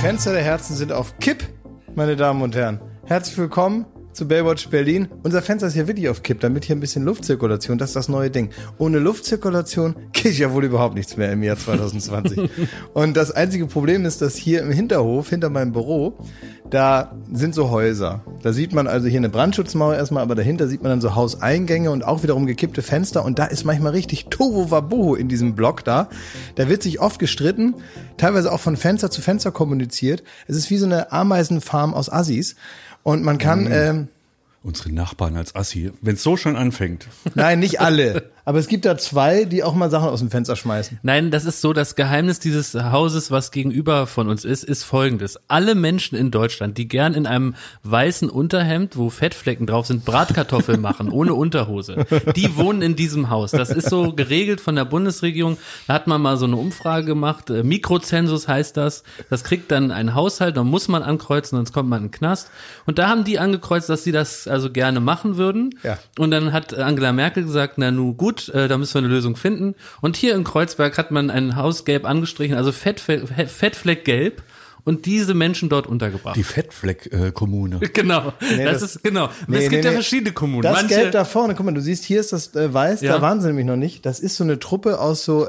Fenster der Herzen sind auf Kipp, meine Damen und Herren. Herzlich willkommen zu Baywatch Berlin. Unser Fenster ist hier wirklich auf Kipp, damit hier ein bisschen Luftzirkulation, das ist das neue Ding. Ohne Luftzirkulation geht ja wohl überhaupt nichts mehr im Jahr 2020. Und das einzige Problem ist, dass hier im Hinterhof, hinter meinem Büro, da sind so Häuser. Da sieht man also hier eine Brandschutzmauer erstmal, aber dahinter sieht man dann so Hauseingänge und auch wiederum gekippte Fenster. Und da ist manchmal richtig Tohuwabohu in diesem Block da. Da wird sich oft gestritten, teilweise auch von Fenster zu Fenster kommuniziert. Es ist wie so eine Ameisenfarm aus Assis. Und man kann... Unsere Nachbarn als Assi, wenn es so schon anfängt. Nein, nicht alle. Aber es gibt da 2, die auch mal Sachen aus dem Fenster schmeißen. Nein, das ist so, das Geheimnis dieses Hauses, was gegenüber von uns ist folgendes. Alle Menschen in Deutschland, die gern in einem weißen Unterhemd, wo Fettflecken drauf sind, Bratkartoffeln machen, ohne Unterhose, die wohnen in diesem Haus. Das ist so geregelt von der Bundesregierung. Da hat man mal so eine Umfrage gemacht. Mikrozensus heißt das. Das kriegt dann ein Haushalt, dann muss man ankreuzen, sonst kommt man in den Knast. Und da haben die angekreuzt, dass sie das also gerne machen würden. Ja. Und dann hat Angela Merkel gesagt, na nu gut, da müssen wir eine Lösung finden. Und hier in Kreuzberg hat man ein Haus gelb angestrichen, also Fettfleck gelb. Und diese Menschen dort untergebracht. Die Fettfleck-Kommune. Genau, nee, das ist genau. Es gibt ja verschiedene Kommunen. Das Gelb da vorne, guck mal, du siehst, hier ist das Weiß, ja. Da waren sie nämlich noch nicht. Das ist so eine Truppe aus so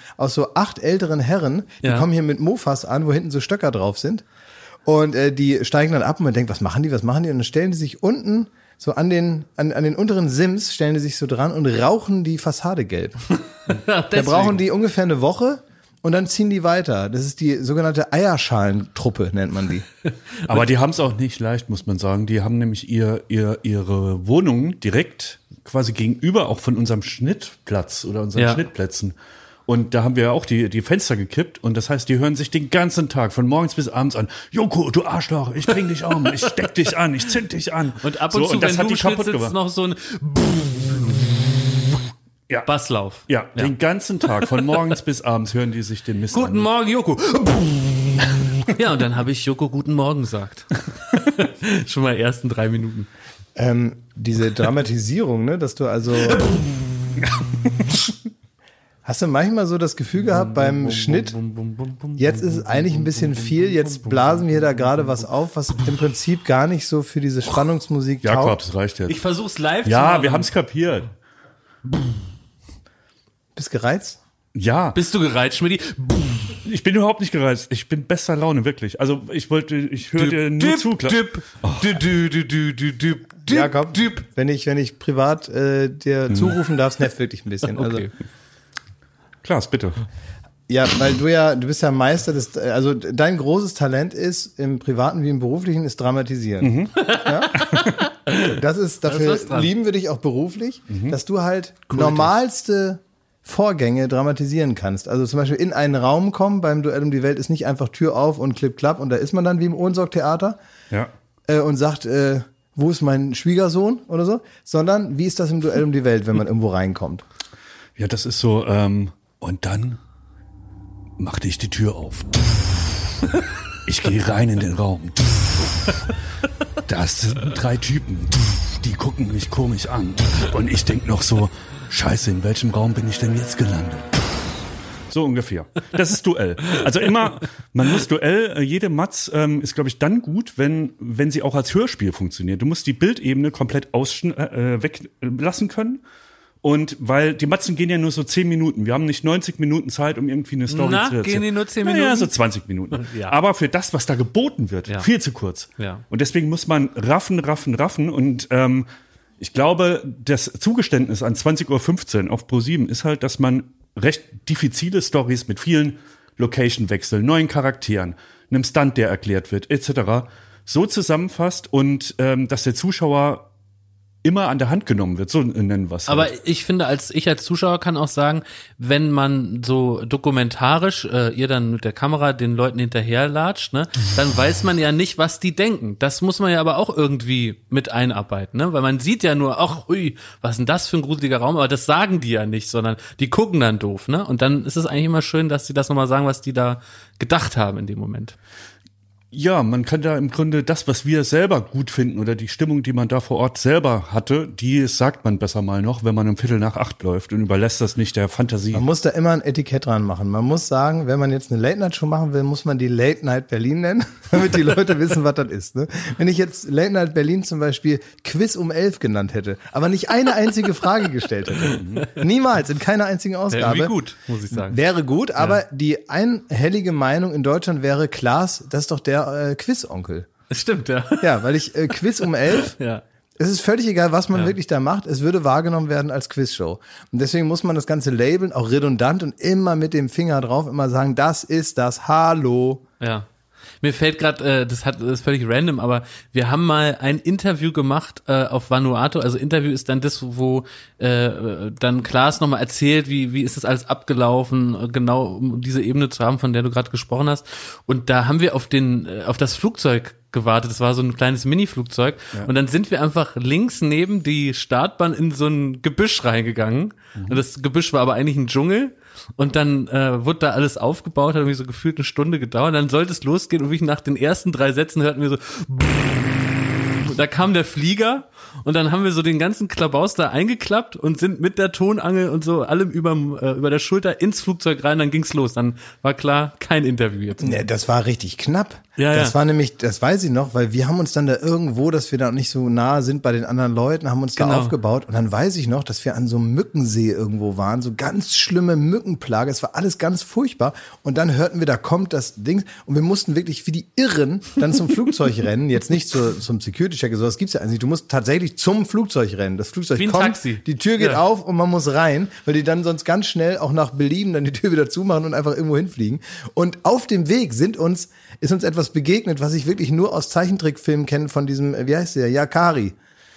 8 älteren Herren, die kommen hier mit Mofas an, wo hinten so Stöcker drauf sind. Und die steigen dann ab und man denkt, was machen die? Und dann stellen die sich unten so an den unteren Sims, stellen die sich so dran und rauchen die Fassade gelb. Da brauchen die ungefähr eine Woche. Und dann ziehen die weiter. Das ist die sogenannte Eierschalenentruppe, nennt man die. Aber die haben es auch nicht leicht, muss man sagen. Die haben nämlich ihre Wohnungen direkt quasi gegenüber auch von unserem Schnittplatz oder unseren Schnittplätzen. Und da haben wir ja auch die Fenster gekippt. Und das heißt, die hören sich den ganzen Tag von morgens bis abends an. Joko, du Arschloch, ich bring dich um, ich steck dich an, ich zünd dich an. Und ab und zu, wenn du kaputt sitzt, noch so ein Basslauf. Ja, den ganzen Tag, von morgens bis abends hören die sich den Mist an. Guten Morgen, Joko. Ja, und dann habe ich Joko guten Morgen gesagt. Schon mal ersten 3 Minuten. Diese Dramatisierung, ne, dass du also... Hast du manchmal so das Gefühl gehabt beim Schnitt, jetzt ist es eigentlich ein bisschen viel, jetzt blasen wir da gerade was auf, was im Prinzip gar nicht so für diese Spannungsmusik taugt? Jakob, das reicht jetzt. Ich versuch's live zu machen. machen. Ja, wir haben's kapiert. Bist gereizt? Ja. Bist du gereizt, Schmidti? Ich bin überhaupt nicht gereizt. Ich bin bester Laune, wirklich. Also ich höre dir nur zu. Jakob, wenn ich privat dir zurufen darf, nervt wirklich ein bisschen. Okay. Also. Klaas, bitte. Ja, weil du bist ja Meister also dein großes Talent ist, im Privaten wie im Beruflichen, ist Dramatisieren. Mhm. Ja? Dafür lieben wir dich auch beruflich, dass du halt normalste Vorgänge dramatisieren kannst. Also zum Beispiel in einen Raum kommen, beim Duell um die Welt ist nicht einfach Tür auf und klipp, klapp und da ist man dann wie im Ohnsorg-Theater und sagt, wo ist mein Schwiegersohn oder so, sondern wie ist das im Duell um die Welt, wenn man irgendwo reinkommt? Ja, das ist so, und dann machte ich die Tür auf. Ich gehe rein in den Raum. Das sind 3 Typen, die gucken mich komisch an. Und ich denk noch so, Scheiße, in welchem Raum bin ich denn jetzt gelandet? So ungefähr. Das ist Duell. Also immer, man muss Duell, jede Matz ist, glaube ich, dann gut, wenn sie auch als Hörspiel funktioniert. Du musst die Bildebene komplett weglassen können. Und weil die Matzen gehen ja nur so 10 Minuten. Wir haben nicht 90 Minuten Zeit, um irgendwie eine Story zu erzählen. Gehen die nur 10 Minuten? Ja, so 20 Minuten. Ja. Aber für das, was da geboten wird, viel zu kurz. Ja. Und deswegen muss man raffen. Und ich glaube, das Zugeständnis an 20:15 Uhr auf Pro7 ist halt, dass man recht diffizile Stories mit vielen Location-Wechseln, neuen Charakteren, einem Stunt, der erklärt wird, etc. so zusammenfasst und dass der Zuschauer immer an der Hand genommen wird, so nennen wir es. Aber ich finde, als Zuschauer kann auch sagen, wenn man so dokumentarisch ihr dann mit der Kamera den Leuten hinterherlatscht, ne, dann weiß man ja nicht, was die denken. Das muss man ja aber auch irgendwie mit einarbeiten, ne, weil man sieht ja nur, ach, ui, was ist denn das für ein gruseliger Raum, aber das sagen die ja nicht, sondern die gucken dann doof, ne, und dann ist es eigentlich immer schön, dass die das nochmal sagen, was die da gedacht haben in dem Moment. Ja, man kann da im Grunde das, was wir selber gut finden oder die Stimmung, die man da vor Ort selber hatte, die sagt man besser mal noch, wenn man um 7:45 läuft und überlässt das nicht der Fantasie. Man muss da immer ein Etikett dran machen. Man muss sagen, wenn man jetzt eine Late-Night-Show machen will, muss man die Late Night Berlin nennen, damit die Leute wissen, was das ist. Ne? Wenn ich jetzt Late Night Berlin zum Beispiel Quiz um 11 genannt hätte, aber nicht eine einzige Frage gestellt hätte, niemals, in keiner einzigen Ausgabe. Wäre gut, muss ich sagen. Wäre gut, aber die einhellige Meinung in Deutschland wäre, Klaas, das ist doch der Quiz-Onkel. Stimmt, ja. Ja, weil ich Quiz um 11, Ja. es ist völlig egal, was man wirklich da macht, es würde wahrgenommen werden als Quizshow. Und deswegen muss man das Ganze labeln, auch redundant und immer mit dem Finger drauf, immer sagen, das ist das Hallo. Ja. Mir fällt gerade, das ist völlig random, aber wir haben mal ein Interview gemacht auf Vanuatu. Also Interview ist dann das, wo dann Klaas nochmal erzählt, wie ist das alles abgelaufen, genau um diese Ebene zu haben, von der du gerade gesprochen hast. Und da haben wir auf das Flugzeug gewartet. Das war so ein kleines Mini-Flugzeug. Ja. Und dann sind wir einfach links neben die Startbahn in so ein Gebüsch reingegangen. Und das Gebüsch war aber eigentlich ein Dschungel. Und dann wurde da alles aufgebaut, hat irgendwie so gefühlt eine Stunde gedauert. Dann sollte es losgehen und nach den ersten 3 Sätzen hörten wir so, da kam der Flieger und dann haben wir so den ganzen Klabaus da eingeklappt und sind mit der Tonangel und so allem über der Schulter ins Flugzeug rein, dann ging's los. Dann war klar, kein Interview jetzt. Nee, das war richtig knapp. Ja, das war nämlich, das weiß ich noch, weil wir haben uns dann da irgendwo, dass wir da nicht so nah sind bei den anderen Leuten, haben uns da aufgebaut und dann weiß ich noch, dass wir an so einem Mückensee irgendwo waren, so ganz schlimme Mückenplage, es war alles ganz furchtbar und dann hörten wir, da kommt das Ding und wir mussten wirklich wie die Irren dann zum Flugzeug rennen, jetzt nicht zum Security-Check, sowas gibt's ja eigentlich, du musst tatsächlich zum Flugzeug rennen, das Flugzeug wie ein kommt, Taxi. Die Tür geht auf und man muss rein, weil die dann sonst ganz schnell auch nach Belieben dann die Tür wieder zumachen und einfach irgendwo hinfliegen und auf dem Weg ist uns etwas begegnet, was ich wirklich nur aus Zeichentrickfilmen kenne von diesem, wie heißt der, Yakari.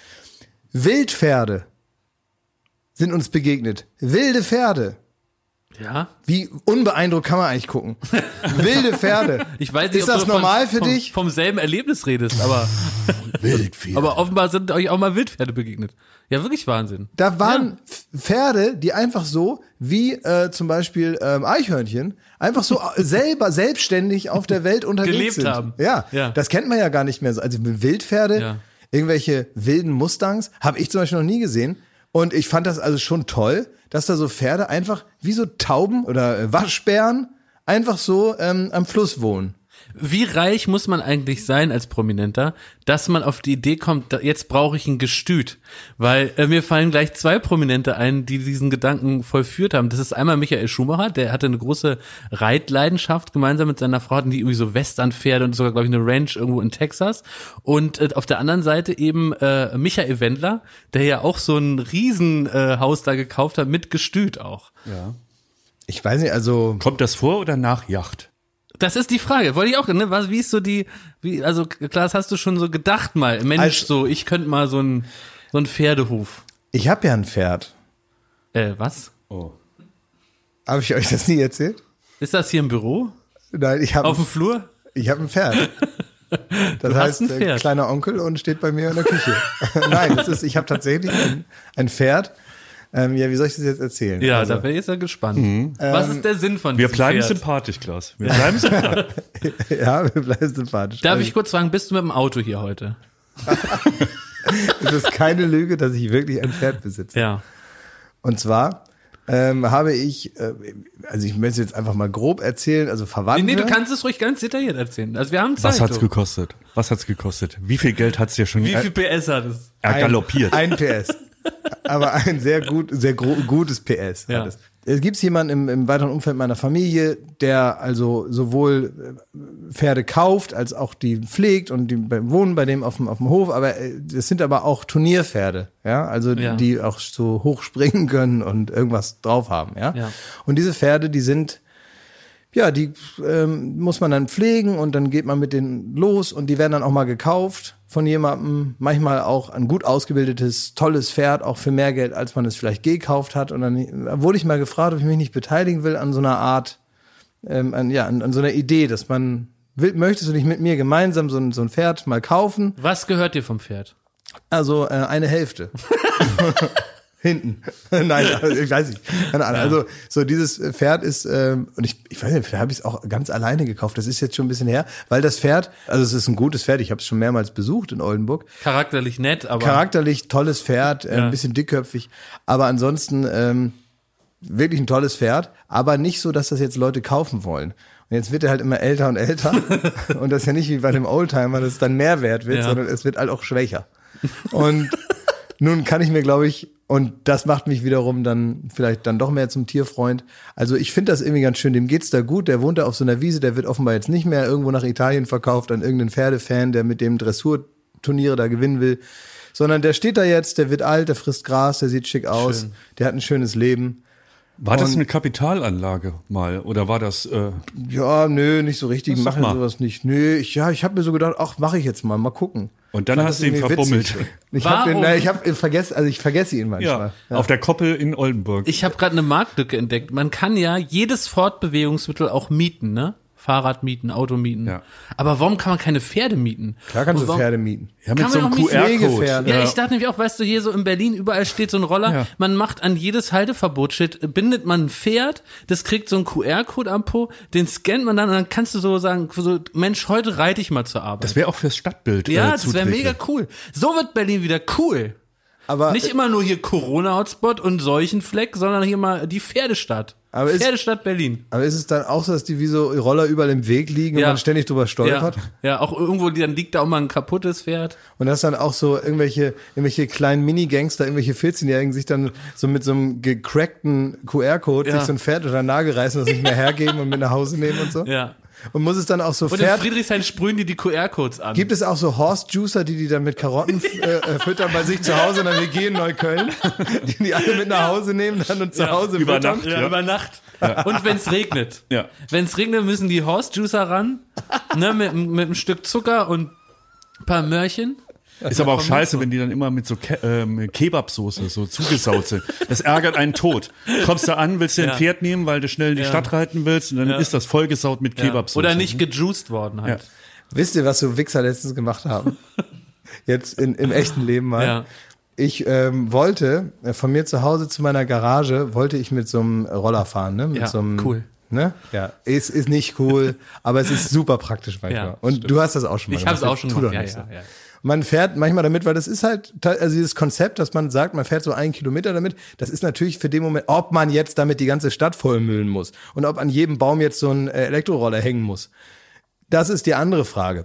Wildpferde sind uns begegnet. Wilde Pferde. Ja. Wie unbeeindruckt kann man eigentlich gucken? Wilde Pferde. Ich weiß nicht, ist das normal für dich? Vom selben Erlebnis redest, aber Wildpferde. Aber offenbar sind euch auch mal Wildpferde begegnet. Ja, wirklich Wahnsinn. Da waren Pferde, die einfach so, wie zum Beispiel Eichhörnchen, einfach so selbstständig auf der Welt unterwegs gelebt sind. haben. Ja, das kennt man ja gar nicht mehr so. Also Wildpferde, irgendwelche wilden Mustangs, habe ich zum Beispiel noch nie gesehen. Und ich fand das also schon toll, dass da so Pferde einfach wie so Tauben oder Waschbären einfach so am Fluss wohnen. Wie reich muss man eigentlich sein als Prominenter, dass man auf die Idee kommt, jetzt brauche ich ein Gestüt? Weil mir fallen gleich 2 Prominente ein, die diesen Gedanken vollführt haben. Das ist einmal Michael Schumacher, der hatte eine große Reitleidenschaft. Gemeinsam mit seiner Frau hatten die irgendwie so Westernpferde und sogar, glaube ich, eine Ranch irgendwo in Texas. Und auf der anderen Seite eben Michael Wendler, der ja auch so ein Riesenhaus da gekauft hat mit Gestüt auch. Ja. Ich weiß nicht, also... Kommt das vor oder nach Yacht? Das ist die Frage. Wollte ich auch, ne? Wie ist so also Klaas, hast du schon so gedacht mal, Mensch, so, ich könnte mal so ein Pferdehof. Ich habe ja ein Pferd. Was? Oh. Habe ich euch das nie erzählt? Ist das hier im Büro? Nein, ich habe... Auf dem Flur? Ich habe ein Pferd. Das heißt, ein Pferd. Kleiner Onkel und steht bei mir in der Küche. Nein, ich habe tatsächlich ein Pferd. Ja, wie soll ich das jetzt erzählen? Ja, da wäre ich jetzt ja gespannt. Was ist der Sinn von Wir diesem bleiben Pferd? sympathisch, Klaas. Wir bleiben sympathisch. Ja, wir bleiben sympathisch. Darf ich kurz fragen, bist du mit dem Auto hier heute? Es ist keine Lüge, dass ich wirklich ein Pferd besitze. Ja. Und zwar habe ich, also ich möchte jetzt einfach mal grob erzählen, also Verwandte. Nee, du kannst es ruhig ganz detailliert erzählen. Also wir haben Zeit. Was hat's gekostet? Wie viel Geld hat's dir schon Wie viel PS hat es? galoppiert? Ein PS. Aber ein sehr gutes PS. Ja. Hat es. Es gibt jemanden im weiteren Umfeld meiner Familie, der also sowohl Pferde kauft, als auch die pflegt und die wohnen bei dem auf dem Hof, aber das sind aber auch Turnierpferde, ja, also die auch so hoch springen können und irgendwas drauf haben, ja. Und diese Pferde, die sind, ja, die muss man dann pflegen und dann geht man mit denen los und die werden dann auch mal gekauft von jemandem, manchmal auch ein gut ausgebildetes, tolles Pferd, auch für mehr Geld, als man es vielleicht gekauft hat. Und dann wurde ich mal gefragt, ob ich mich nicht beteiligen will an so einer Art, an so einer Idee, dass man, möchtest du nicht mit mir gemeinsam so ein Pferd mal kaufen? Was gehört dir vom Pferd? Also eine Hälfte. Hinten. Nein, ich weiß nicht. Keine Ahnung. Also so dieses Pferd ist, und ich weiß nicht, vielleicht habe ich es auch ganz alleine gekauft. Das ist jetzt schon ein bisschen her, weil das Pferd, also es ist ein gutes Pferd, ich habe es schon mehrmals besucht in Oldenburg. Charakterlich nett, aber... Charakterlich tolles Pferd, ein bisschen dickköpfig, aber ansonsten wirklich ein tolles Pferd, aber nicht so, dass das jetzt Leute kaufen wollen. Und jetzt wird er halt immer älter und älter und das ist ja nicht wie bei dem Oldtimer, dass es dann mehr wert wird, sondern es wird halt auch schwächer. Und nun kann ich mir, glaube ich, und das macht mich wiederum dann vielleicht dann doch mehr zum Tierfreund. Also ich finde das irgendwie ganz schön, dem geht's da gut, der wohnt da auf so einer Wiese, der wird offenbar jetzt nicht mehr irgendwo nach Italien verkauft an irgendeinen Pferdefan, der mit dem Dressurturniere da gewinnen will, sondern der steht da jetzt, der wird alt, der frisst Gras, der sieht schick aus, der hat ein schönes Leben. War das eine Kapitalanlage mal oder war das? Ja, nö, nicht so richtig. Machen sowas nicht. Nö, ich habe mir so gedacht, ach, mache ich jetzt mal gucken. Und dann hast du ihn verbummelt. Ich vergesse ihn manchmal. Ja. Auf der Koppel in Oldenburg. Ich habe gerade eine Marktlücke entdeckt. Man kann ja jedes Fortbewegungsmittel auch mieten, ne? Fahrrad mieten, Auto mieten. Ja. Aber warum kann man keine Pferde mieten? Klar kannst du Pferde mieten. Ja, mit so einem QR-Code. Ja, ich dachte nämlich auch, weißt du, hier so in Berlin, überall steht so ein Roller. Ja. Man macht an jedes Halteverbotsschild, bindet man ein Pferd, das kriegt so einen QR-Code am Po, den scannt man dann und dann kannst du so sagen, so, Mensch, heute reite ich mal zur Arbeit. Das wäre auch fürs Stadtbild. Ja, das wäre mega cool. So wird Berlin wieder cool. Aber nicht immer nur hier Corona-Hotspot und Seuchenfleck, sondern hier mal die Pferdestadt. Pferdestadt Berlin. Aber ist es dann auch so, dass die wie so Roller überall im Weg liegen und man ständig drüber stolpert? Ja, auch irgendwo, dann liegt da auch mal ein kaputtes Pferd. Und das dann auch so irgendwelche kleinen Mini-Gangster, irgendwelche 14-Jährigen sich dann so mit so einem gecrackten QR-Code sich so ein Pferd unter den Nagel reißen, das nicht mehr hergeben und mit nach Hause nehmen und so? Ja. Und muss es dann auch so und in Friedrichshain sprühen die QR-Codes an. Gibt es auch so Horse-Juicer, die dann mit Karotten füttern bei sich zu Hause in der WG in Neukölln, die alle mit nach Hause nehmen dann und zu Hause über füttern? Nacht, über Nacht. Ja. Und wenn's regnet. Ja. Wenn's regnet, müssen die Horse-Juicer ran, ne, mit einem Stück Zucker und ein paar Möhrchen. Ist aber auch scheiße, wenn die dann immer mit so Kebabsoße so zugesaut sind. Das ärgert einen tot. Kommst du an, willst du ein Pferd nehmen, weil du schnell in die Stadt reiten willst und dann ist das vollgesaut mit Kebabsoße. Oder nicht gejuiced worden halt. Ja. Wisst ihr, was so Wichser letztens gemacht haben? Jetzt im echten Leben mal. Ja. Ich wollte von mir zu Hause zu meiner Garage, wollte ich mit so einem Roller fahren, ne? Mit so einem, cool. Ne? Ja, ist nicht cool, aber es ist super praktisch manchmal. Ja, und stimmt. Du hast das auch schon mal gemacht. Ich habe es auch schon gemacht, ja. Man fährt manchmal damit, weil das ist halt, also dieses Konzept, dass man sagt, man fährt so 1 Kilometer damit, das ist natürlich für den Moment, ob man jetzt damit die ganze Stadt vollmüllen muss und ob an jedem Baum jetzt so ein Elektroroller hängen muss. Das ist die andere Frage.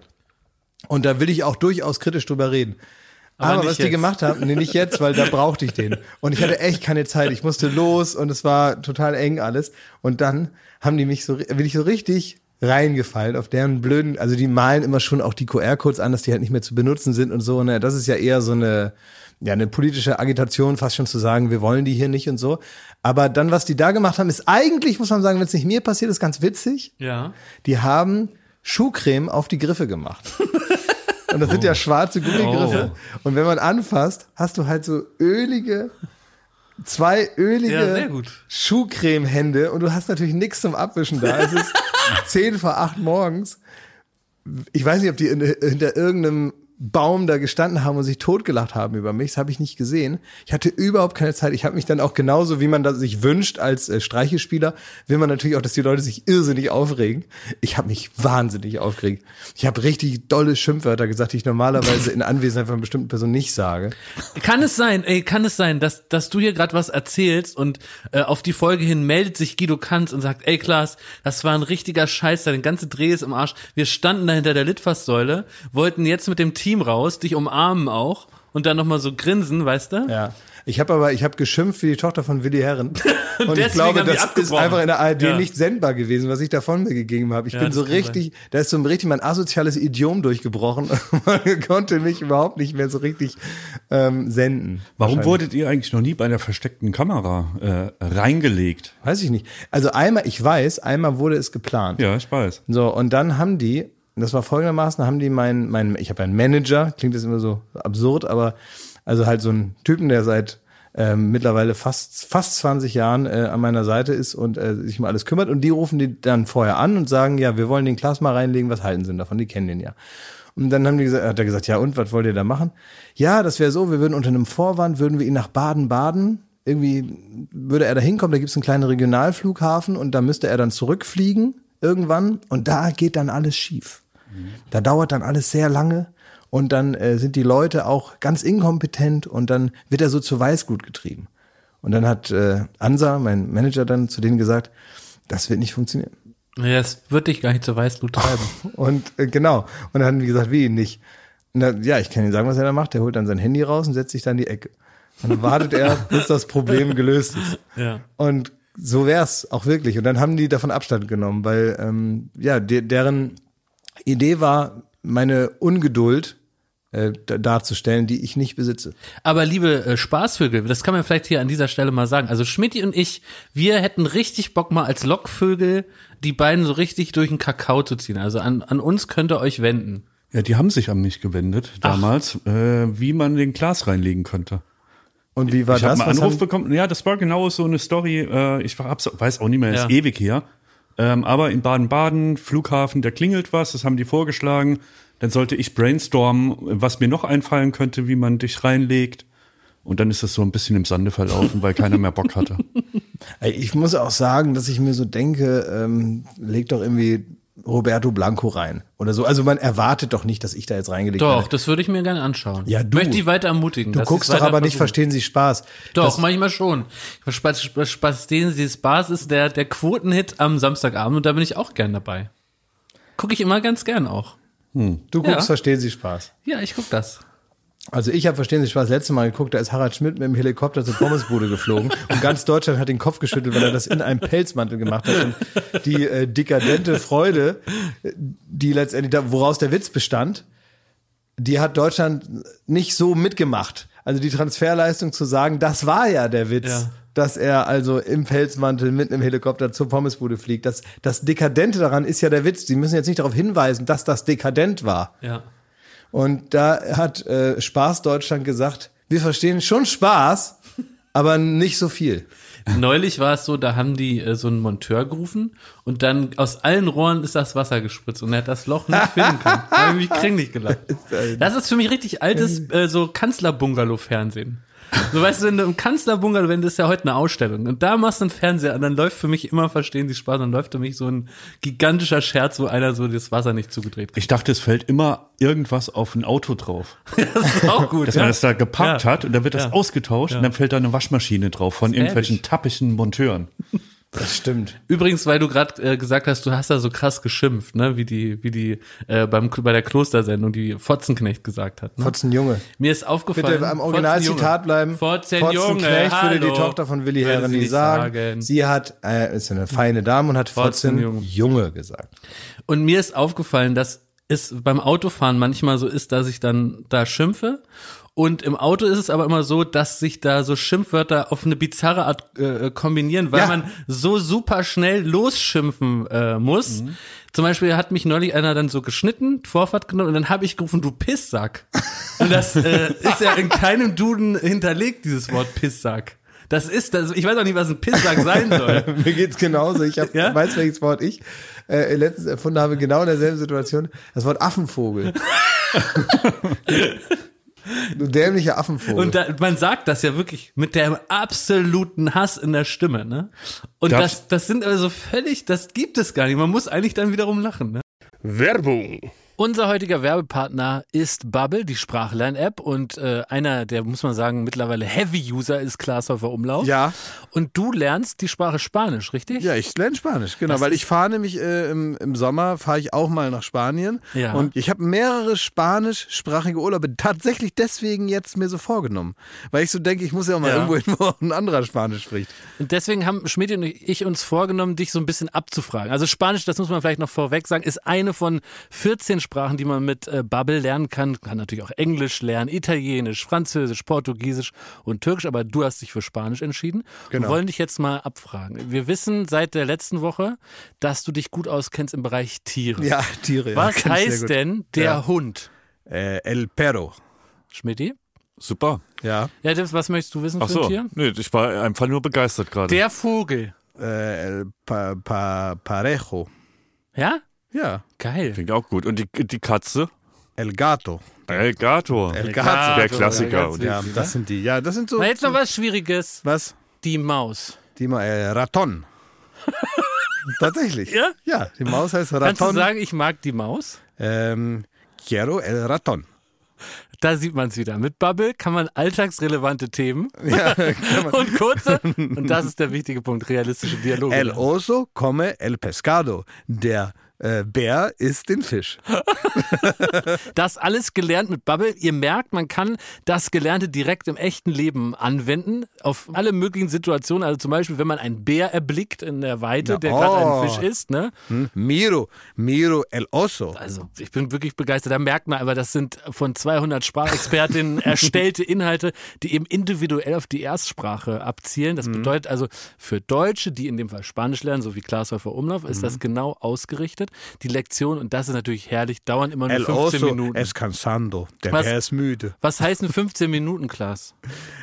Und da will ich auch durchaus kritisch drüber reden. Aber was die gemacht haben, nee, nicht jetzt, weil da brauchte ich den. Und ich hatte echt keine Zeit. Ich musste los und es war total eng alles. Und dann haben die mich bin ich so richtig reingefallen auf deren blöden, also die malen immer schon auch die QR-Codes an, dass die halt nicht mehr zu benutzen sind und so. Ne? Das ist ja eher so eine politische Agitation, fast schon zu sagen, wir wollen die hier nicht und so. Aber dann, was die da gemacht haben, ist eigentlich, muss man sagen, wenn es nicht mir passiert, ist ganz witzig. Ja. Die haben Schuhcreme auf die Griffe gemacht. Und das sind ja schwarze Gummigriffe. Und wenn man anfasst, hast du halt so zwei ölige Schuhcreme-Hände und du hast natürlich nichts zum Abwischen da. Es ist 7:50 morgens. Ich weiß nicht, ob die hinter irgendeinem Baum da gestanden haben und sich totgelacht haben über mich. Das habe ich nicht gesehen. Ich hatte überhaupt keine Zeit. Ich habe mich dann auch genauso, wie man das sich wünscht als Streichespieler, will man natürlich auch, dass die Leute sich irrsinnig aufregen. Ich habe mich wahnsinnig aufgeregt. Ich habe richtig dolle Schimpfwörter gesagt, die ich normalerweise in Anwesenheit von bestimmten Personen nicht sage. Kann es sein, dass du hier gerade was erzählst und auf die Folge hin meldet sich Guido Kanz und sagt, ey Klaas, das war ein richtiger Scheiß, dein ganze Dreh ist im Arsch. Wir standen da hinter der Litfaßsäule, wollten jetzt mit dem Team raus, dich umarmen auch und dann nochmal so grinsen, weißt du? Ja. Ich habe geschimpft wie die Tochter von Willi Herren. Und ich glaube, das ist einfach in der ARD nicht sendbar gewesen, was ich davon mir gegeben habe. Ich bin so richtig, da ist so richtig mein asoziales Idiom durchgebrochen. Man konnte mich überhaupt nicht mehr so richtig senden. Warum wurdet ihr eigentlich noch nie bei einer versteckten Kamera reingelegt? Weiß ich nicht. Also einmal wurde es geplant. Ja, ich weiß. So, und dann haben die, das war folgendermaßen, haben die ich habe einen Manager, klingt jetzt immer so absurd, aber also halt so einen Typen, der seit mittlerweile fast 20 Jahren an meiner Seite ist und sich um alles kümmert. Und die rufen die dann vorher an und sagen, ja, wir wollen den Klaas mal reinlegen, was halten Sie denn davon? Die kennen den ja. Und dann hat er gesagt, ja und, was wollt ihr da machen? Ja, das wäre so, wir würden unter einem Vorwand, würden wir ihn nach Baden-Baden, irgendwie würde er da hinkommen, da gibt's einen kleinen Regionalflughafen und da müsste er dann zurückfliegen irgendwann und da geht dann alles schief. Da dauert dann alles sehr lange und dann sind die Leute auch ganz inkompetent und dann wird er so zu Weißglut getrieben. Und dann hat Ansa, mein Manager, dann zu denen gesagt, das wird nicht funktionieren. Ja, das wird dich gar nicht zur Weißglut treiben. Und genau. Und dann haben die gesagt, wie nicht? Und dann, ja, ich kann Ihnen sagen, was er da macht. Der holt dann sein Handy raus und setzt sich dann in die Ecke. Und dann wartet er, bis das Problem gelöst ist. Ja. Und so wär's auch wirklich. Und dann haben die davon Abstand genommen, weil deren Idee war, meine Ungeduld darzustellen, die ich nicht besitze. Aber liebe Spaßvögel, das kann man vielleicht hier an dieser Stelle mal sagen. Also Schmidti und ich, wir hätten richtig Bock mal als Lockvögel die beiden so richtig durch den Kakao zu ziehen. Also an uns könnt ihr euch wenden. Ja, die haben sich an mich gewendet damals, wie man den Glas reinlegen könnte. Und wie war das? Ich habe einen Anruf bekommen. Ja, das war genau so eine Story. Ich weiß auch nicht mehr, ist ewig her. Aber in Baden-Baden, Flughafen, da klingelt was, das haben die vorgeschlagen. Dann sollte ich brainstormen, was mir noch einfallen könnte, wie man dich reinlegt. Und dann ist das so ein bisschen im Sande verlaufen, weil keiner mehr Bock hatte. Ich muss auch sagen, dass ich mir so denke, leg doch irgendwie Roberto Blanco rein oder so. Also man erwartet doch nicht, dass ich da jetzt reingelegt werde. Doch, das würde ich mir gerne anschauen. Ja, du. Möchte die weiter ermutigen. Du guckst doch aber nicht, verstehen Sie Spaß. Doch, manchmal schon. Verstehen Sie Spaß ist der Quotenhit am Samstagabend und da bin ich auch gern dabei. Gucke ich immer ganz gern auch. Du guckst, verstehen Sie Spaß. Ja, ich guck das. Also ich habe Verstehen Sie Spaß letzte Mal geguckt, da ist Harald Schmidt mit dem Helikopter zur Pommesbude geflogen und ganz Deutschland hat den Kopf geschüttelt, weil er das in einem Pelzmantel gemacht hat. Und die dekadente Freude, die letztendlich, woraus der Witz bestand, die hat Deutschland nicht so mitgemacht. Also die Transferleistung zu sagen, das war ja der Witz, dass er also im Pelzmantel mit einem Helikopter zur Pommesbude fliegt. Das Dekadente daran ist ja der Witz. Sie müssen jetzt nicht darauf hinweisen, dass das dekadent war. Ja. Und da hat Spaß Deutschland gesagt, wir verstehen schon Spaß, aber nicht so viel. Neulich war es so, da haben die so einen Monteur gerufen und dann aus allen Rohren ist das Wasser gespritzt und er hat das Loch nicht finden können. Da habe ich mich kränklich gelacht. Das ist für mich richtig altes so Kanzler-Bungalow-Fernsehen. So, weißt du, wenn du im Kanzlerbungalow, wenn das ist ja heute eine Ausstellung und da machst du einen Fernseher und dann läuft für mich immer, verstehen Sie Spaß, dann läuft für mich so ein gigantischer Scherz, wo einer so das Wasser nicht zugedreht kriegt. Ich dachte, es fällt immer irgendwas auf ein Auto drauf. Das ist auch gut. Dass man das da geparkt hat und dann wird das ausgetauscht und dann fällt da eine Waschmaschine drauf von irgendwelchen tappischen Monteuren. Das stimmt. Übrigens, weil du gerade gesagt hast, du hast da so krass geschimpft, ne, wie die bei der Klostersendung die Fotzenknecht gesagt hat. Ne? Fotzenjunge. Mir ist aufgefallen. Bitte am Originalzitat bleiben. Fotzenknecht würde die Tochter von Willi Herren nie sagen. Sie hat ist eine feine Dame und hat Fotzenjunge gesagt. Und mir ist aufgefallen, dass es beim Autofahren manchmal so ist, dass ich dann da schimpfe. Und im Auto ist es aber immer so, dass sich da so Schimpfwörter auf eine bizarre Art kombinieren, weil man so super schnell losschimpfen muss. Mhm. Zum Beispiel hat mich neulich einer dann so geschnitten, Vorfahrt genommen und dann habe ich gerufen, du Pisssack. Und das ist ja in keinem Duden hinterlegt, dieses Wort Pisssack. Das ist das. Ich weiß auch nicht, was ein Pisssack sein soll. Mir geht's genauso. Ich weiß, welches Wort ich letztens erfunden habe, genau in derselben Situation. Das Wort Affenvogel. Du dämlicher Affenvogel. Und man sagt das ja wirklich mit dem absoluten Hass in der Stimme, ne? Und das sind also völlig, das gibt es gar nicht. Man muss eigentlich dann wiederum lachen, ne? Werbung. Unser heutiger Werbepartner ist Babbel, die Sprachlern-App und einer, der muss man sagen, mittlerweile Heavy-User ist Glashäufer Umlauf. Ja. Und du lernst die Sprache Spanisch, richtig? Ja, ich lerne Spanisch, genau, weil ich fahre nämlich im Sommer, fahre ich auch mal nach Spanien und ich habe mehrere spanischsprachige Urlaube tatsächlich deswegen jetzt mir so vorgenommen, weil ich so denke, ich muss ja auch mal irgendwo hin, wo ein anderer Spanisch spricht. Und deswegen haben Schmidt und ich uns vorgenommen, dich so ein bisschen abzufragen. Also Spanisch, das muss man vielleicht noch vorweg sagen, ist eine von 14 Sprachen, die man mit Babbel lernen kann. Kann natürlich auch Englisch lernen, Italienisch, Französisch, Portugiesisch und Türkisch, aber du hast dich für Spanisch entschieden. Genau. Wir wollen dich jetzt mal abfragen. Wir wissen seit der letzten Woche, dass du dich gut auskennst im Bereich Tiere. Ja, Tiere. Was heißt denn der Hund? El perro. Schmidti? Super. Ja, was möchtest du wissen für ein Tier? Nee, ich war einfach nur begeistert gerade. Der Vogel. El parejo. Ja? Ja. Geil. Klingt auch gut. Und die Katze? El Gato. El Gato. Der Klassiker. Ja, das sind die. Ja, das sind so. Na, jetzt noch was Schwieriges. Was? Die Maus. Raton. Tatsächlich. Ja? Ja, die Maus heißt Raton. Kannst du sagen, ich mag die Maus? Quiero el Raton. Da sieht man es wieder. Mit Bubble kann man alltagsrelevante Themen und kurze, und das ist der wichtige Punkt, realistische Dialoge. El oso come el pescado. Der Bär isst den Fisch. Das alles gelernt mit Bubble. Ihr merkt, man kann das Gelernte direkt im echten Leben anwenden. Auf alle möglichen Situationen. Also zum Beispiel, wenn man einen Bär erblickt in der Weite, der gerade einen Fisch isst. Ne? Miro el oso. Also ich bin wirklich begeistert. Da merkt man aber, das sind von 200 Sprachexpertinnen erstellte Inhalte, die eben individuell auf die Erstsprache abzielen. Das bedeutet also für Deutsche, die in dem Fall Spanisch lernen, so wie Klaas Häufer Umlauf, ist das genau ausgerichtet. Die Lektion, und das ist natürlich herrlich, dauern immer nur 15 Minuten. Es cansando. Der Bär ist müde. Was heißen 15 Minuten, Klaas?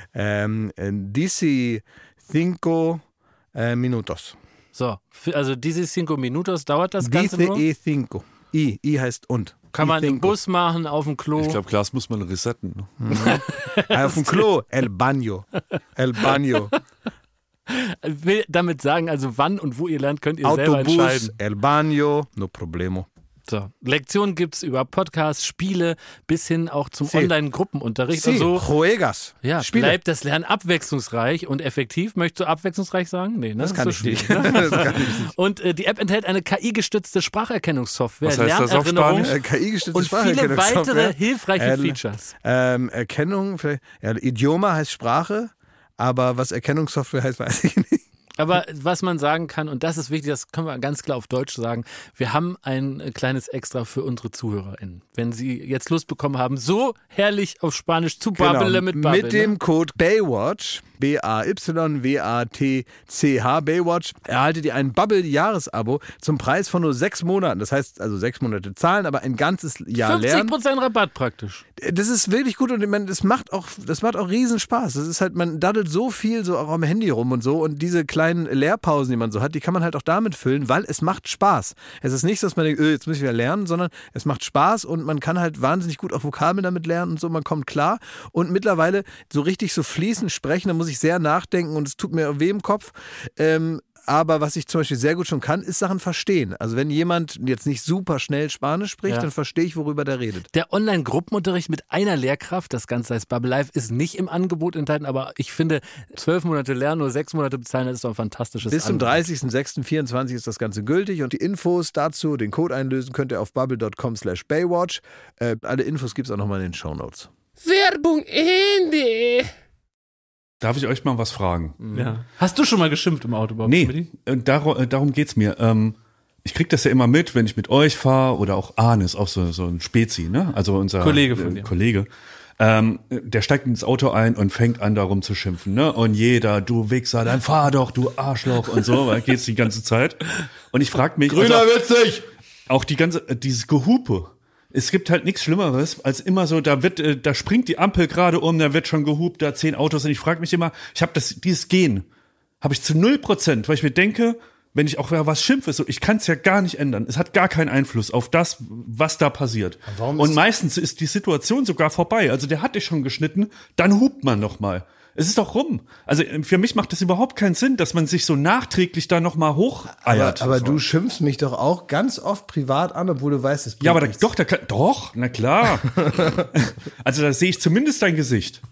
Dice 5 minutos. So, also diese 5 minutos dauert das Ganze nur? Dice 5. I heißt und. Kann man im Bus machen, auf dem Klo. Ich glaube, Klaas muss man resetten. Auf dem Klo, el baño. El baño. Ich will damit sagen, also wann und wo ihr lernt, könnt ihr selber Autobus, entscheiden. el baño, no problemo. So, Lektionen gibt es über Podcasts, Spiele bis hin auch zum Online-Gruppenunterricht. Also, juegas. Ja, Spiele. bleibt das Lernen abwechslungsreich und effektiv. Möchtest du abwechslungsreich sagen? Nee, ne? Das kann ich nicht. Das kann ich nicht. Und die App enthält eine KI-gestützte Spracherkennungssoftware, Was heißt das auf Lernerrinnerung KI-gestützte und viele Spracherkennungssoftware. weitere hilfreiche Features. Erkennung, Idioma heißt Sprache, aber was Erkennungssoftware heißt, weiß ich nicht. Aber was man sagen kann, und das ist wichtig, das können wir ganz klar auf Deutsch sagen, wir haben ein kleines Extra für unsche ZuhörerInnen. Wenn sie jetzt Lust bekommen haben, so herrlich auf Spanisch zu babbeln mit Bubble. Mit dem Code Baywatch, BAYWATCH, Baywatch, erhaltet ihr ein Bubble-Jahresabo zum Preis von nur 6 Monaten. Das heißt also 6 Monate zahlen, aber ein ganzes Jahr lernen. 50% Rabatt praktisch. Das ist wirklich gut und das macht auch riesen Spaß. Das ist halt, man daddelt so viel so auch am Handy rum und so, und diese kleinen Lehrpausen, die man so hat, die kann man halt auch damit füllen, weil es macht Spaß. Es ist nicht so, dass man denkt, jetzt muss ich wieder lernen, sondern es macht Spaß und man kann halt wahnsinnig gut auch Vokabeln damit lernen und so, man kommt klar und mittlerweile so richtig so fließend sprechen, da muss ich sehr nachdenken und es tut mir weh im Kopf. Aber was ich zum Beispiel sehr gut schon kann, ist Sachen verstehen. Also wenn jemand jetzt nicht super schnell Spanisch spricht, dann verstehe ich, worüber der redet. Der Online-Gruppenunterricht mit einer Lehrkraft, das Ganze heißt Bubble Live, ist nicht im Angebot enthalten, aber ich finde, 12 Monate lernen, nur 6 Monate bezahlen, das ist doch ein fantastisches Bis zum Angebot. 30.06.24 ist das Ganze gültig und die Infos dazu, den Code einlösen, könnt ihr auf bubble.com/Baywatch. Alle Infos gibt es auch nochmal in den Shownotes. Werbung Ende! Darf ich euch mal was fragen? Ja. Hast du schon mal geschimpft im Auto? Nee, darum geht's mir. Ich krieg das ja immer mit, wenn ich mit euch fahre oder auch Arne ist auch so ein Spezi, ne? Also unser Kollege von dir. Kollege. Der steigt ins Auto ein und fängt an, darum zu schimpfen, ne? Und jeder, du Wichser, dann fahr doch, du Arschloch und so, weil geht's die ganze Zeit. Und ich frag mich, Grüner witzig! auch dieses Gehupe. Es gibt halt nichts Schlimmeres, als immer so, da springt die Ampel gerade um, da wird schon gehupt, da 10 Autos und ich frage mich immer, dieses Gen habe ich zu 0%, weil ich mir denke, wenn ich auch was schimpfe, so, ich kann es ja gar nicht ändern. Es hat gar keinen Einfluss auf das, was da passiert. Und meistens ist die Situation sogar vorbei. Also der hat dich schon geschnitten, dann hupt man noch mal. Es ist doch rum. Also für mich macht das überhaupt keinen Sinn, dass man sich so nachträglich da noch mal hocheiert. Aber du schimpfst mich doch auch ganz oft privat an, obwohl du weißt, es bringt ja, aber nichts. Doch, na klar. Also da sehe ich zumindest dein Gesicht.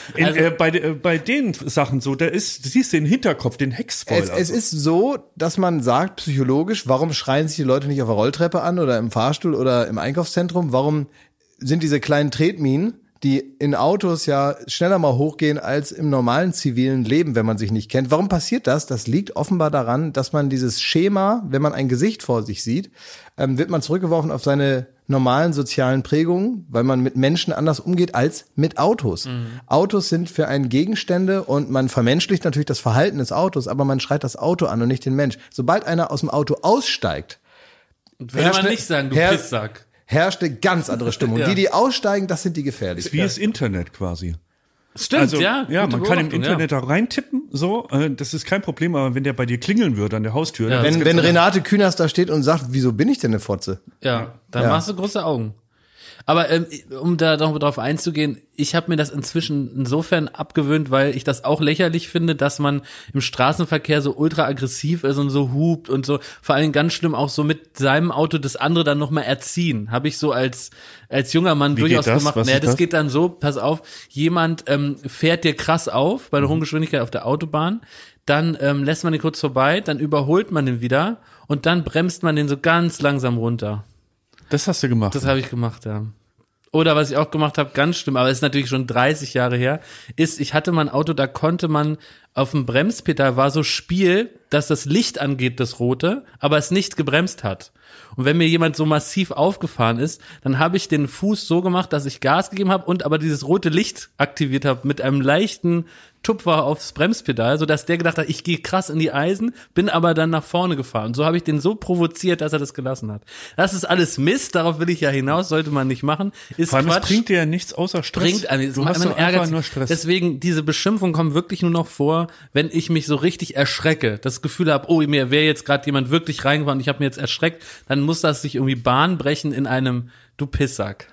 Bei den Sachen so, siehst du den Hinterkopf, den Heckspoiler. Es ist so, dass man sagt psychologisch, warum schreien sich die Leute nicht auf der Rolltreppe an oder im Fahrstuhl oder im Einkaufszentrum? Warum sind diese kleinen Tretminen, die in Autos ja schneller mal hochgehen als im normalen zivilen Leben, wenn man sich nicht kennt? Warum passiert das? Das liegt offenbar daran, dass man dieses Schema, wenn man ein Gesicht vor sich sieht, wird man zurückgeworfen auf seine normalen sozialen Prägungen, weil man mit Menschen anders umgeht als mit Autos. Autos sind für einen Gegenstände und man vermenschlicht natürlich das Verhalten des Autos, aber man schreit das Auto an und nicht den Mensch. Sobald einer aus dem Auto aussteigt, würde man nicht sagen, du Pisssack. Herrscht eine ganz andere Stimmung. Ja. Die aussteigen, das sind die gefährlich. Wie das Internet quasi. Stimmt, also, ja. Ja, man kann im Beobachtung, Internet da reintippen, so, das ist kein Problem, aber wenn der bei dir klingeln würde an der Haustür. Ja, dann Wenn Renate Künast da steht und sagt, wieso bin ich denn eine Fotze? Ja, dann machst du große Augen. Aber um da noch drauf einzugehen, ich habe mir das inzwischen insofern abgewöhnt, weil ich das auch lächerlich finde, dass man im Straßenverkehr so ultra aggressiv ist und so hupt und so, vor allem ganz schlimm auch so mit seinem Auto das andere dann nochmal erziehen. Habe ich so als junger Mann durchaus gemacht. Naja, das geht dann so, pass auf, jemand fährt dir krass auf bei einer hohen Geschwindigkeit auf der Autobahn, dann lässt man den kurz vorbei, dann überholt man den wieder und dann bremst man den so ganz langsam runter. Das hast du gemacht? Das habe ich gemacht, ja. Oder was ich auch gemacht habe, ganz schlimm, aber ist natürlich schon 30 Jahre her, ist, ich hatte mal ein Auto, da konnte man auf dem Bremspedal war so Spiel, dass das Licht angeht, das rote, aber es nicht gebremst hat. Und wenn mir jemand so massiv aufgefahren ist, dann habe ich den Fuß so gemacht, dass ich Gas gegeben habe und aber dieses rote Licht aktiviert habe mit einem leichten Tupfer aufs Bremspedal, sodass der gedacht hat, ich gehe krass in die Eisen, bin aber dann nach vorne gefahren. Und so habe ich den so provoziert, dass er das gelassen hat. Das ist alles Mist, darauf will ich ja hinaus, sollte man nicht machen. Ist Vor allem, Quatsch. Es bringt dir ja nichts außer Stress. Du hast einfach nur Stress. Deswegen, diese Beschimpfung kommt wirklich nur noch vor, wenn ich mich so richtig erschrecke, das Gefühl habe, oh, mir wäre jetzt gerade jemand wirklich reingefahren und ich habe mir jetzt erschreckt, dann muss das sich irgendwie Bahn brechen in einem Du Pissack.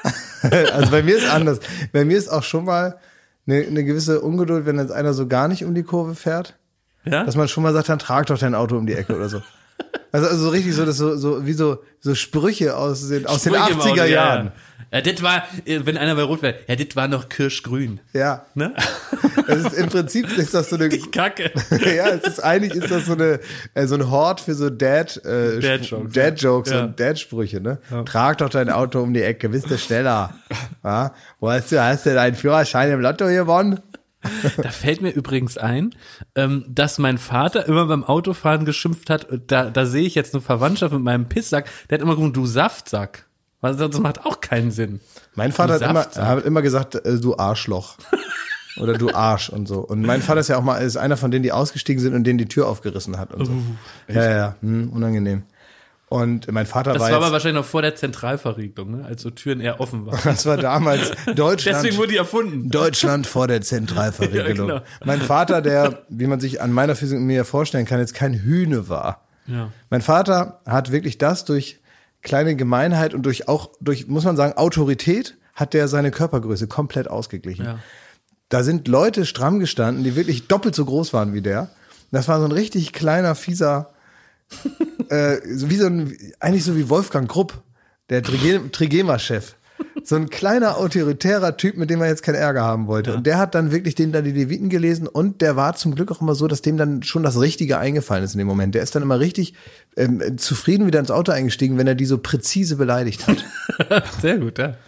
Also bei mir ist anders. Bei mir ist auch schon mal eine gewisse Ungeduld, wenn jetzt einer so gar nicht um die Kurve fährt. Ja? Dass man schon mal sagt, dann trag doch dein Auto um die Ecke oder so. Also so richtig so, das so wie so Sprüche aus den 80er Jahren. Ja, das war, wenn einer bei Rot wäre, ja, das war noch kirschgrün. Ja. Ne? Das ist, im Prinzip ist das so eine Kacke. Ja, eigentlich ist das so ein Hort für so Dad-Jokes ja. und Dad-Sprüche, ne? Ja. Trag doch dein Auto um die Ecke, bist du schneller. Ja? Hast du deinen Führerschein im Lotto gewonnen? Da fällt mir übrigens ein, dass mein Vater immer beim Autofahren geschimpft hat, da sehe ich jetzt eine Verwandtschaft mit meinem Pisssack, der hat immer gesagt, du Saftsack. Das macht auch keinen Sinn. Mein Vater hat immer gesagt, du Arschloch. Oder du Arsch und so. Und mein Vater ist ja auch mal, ist einer von denen, die ausgestiegen sind und denen die Tür aufgerissen hat und so. Ja, unangenehm. Und mein Vater das war aber wahrscheinlich noch vor der Zentralverriegelung, ne? Als so Türen eher offen waren. Das war damals Deutschland. Deswegen wurde die erfunden. Deutschland vor der Zentralverriegelung. Ja, genau. Mein Vater, der, wie man sich an meiner Physik mir vorstellen kann, jetzt kein Hühne war. Ja. Mein Vater hat wirklich das durch kleine Gemeinheit und durch, muss man sagen, Autorität, hat der seine Körpergröße komplett ausgeglichen. Ja. Da sind Leute stramm gestanden, die wirklich doppelt so groß waren wie der. Das war so ein richtig kleiner, fieser, eigentlich so wie Wolfgang Grupp, der Trigema-Chef. So ein kleiner, autoritärer Typ, mit dem er jetzt keinen Ärger haben wollte. Ja. Und der hat dann wirklich dem dann die Leviten gelesen und der war zum Glück auch immer so, dass dem dann schon das Richtige eingefallen ist in dem Moment. Der ist dann immer richtig zufrieden wieder ins Auto eingestiegen, wenn er die so präzise beleidigt hat. Sehr gut, ja.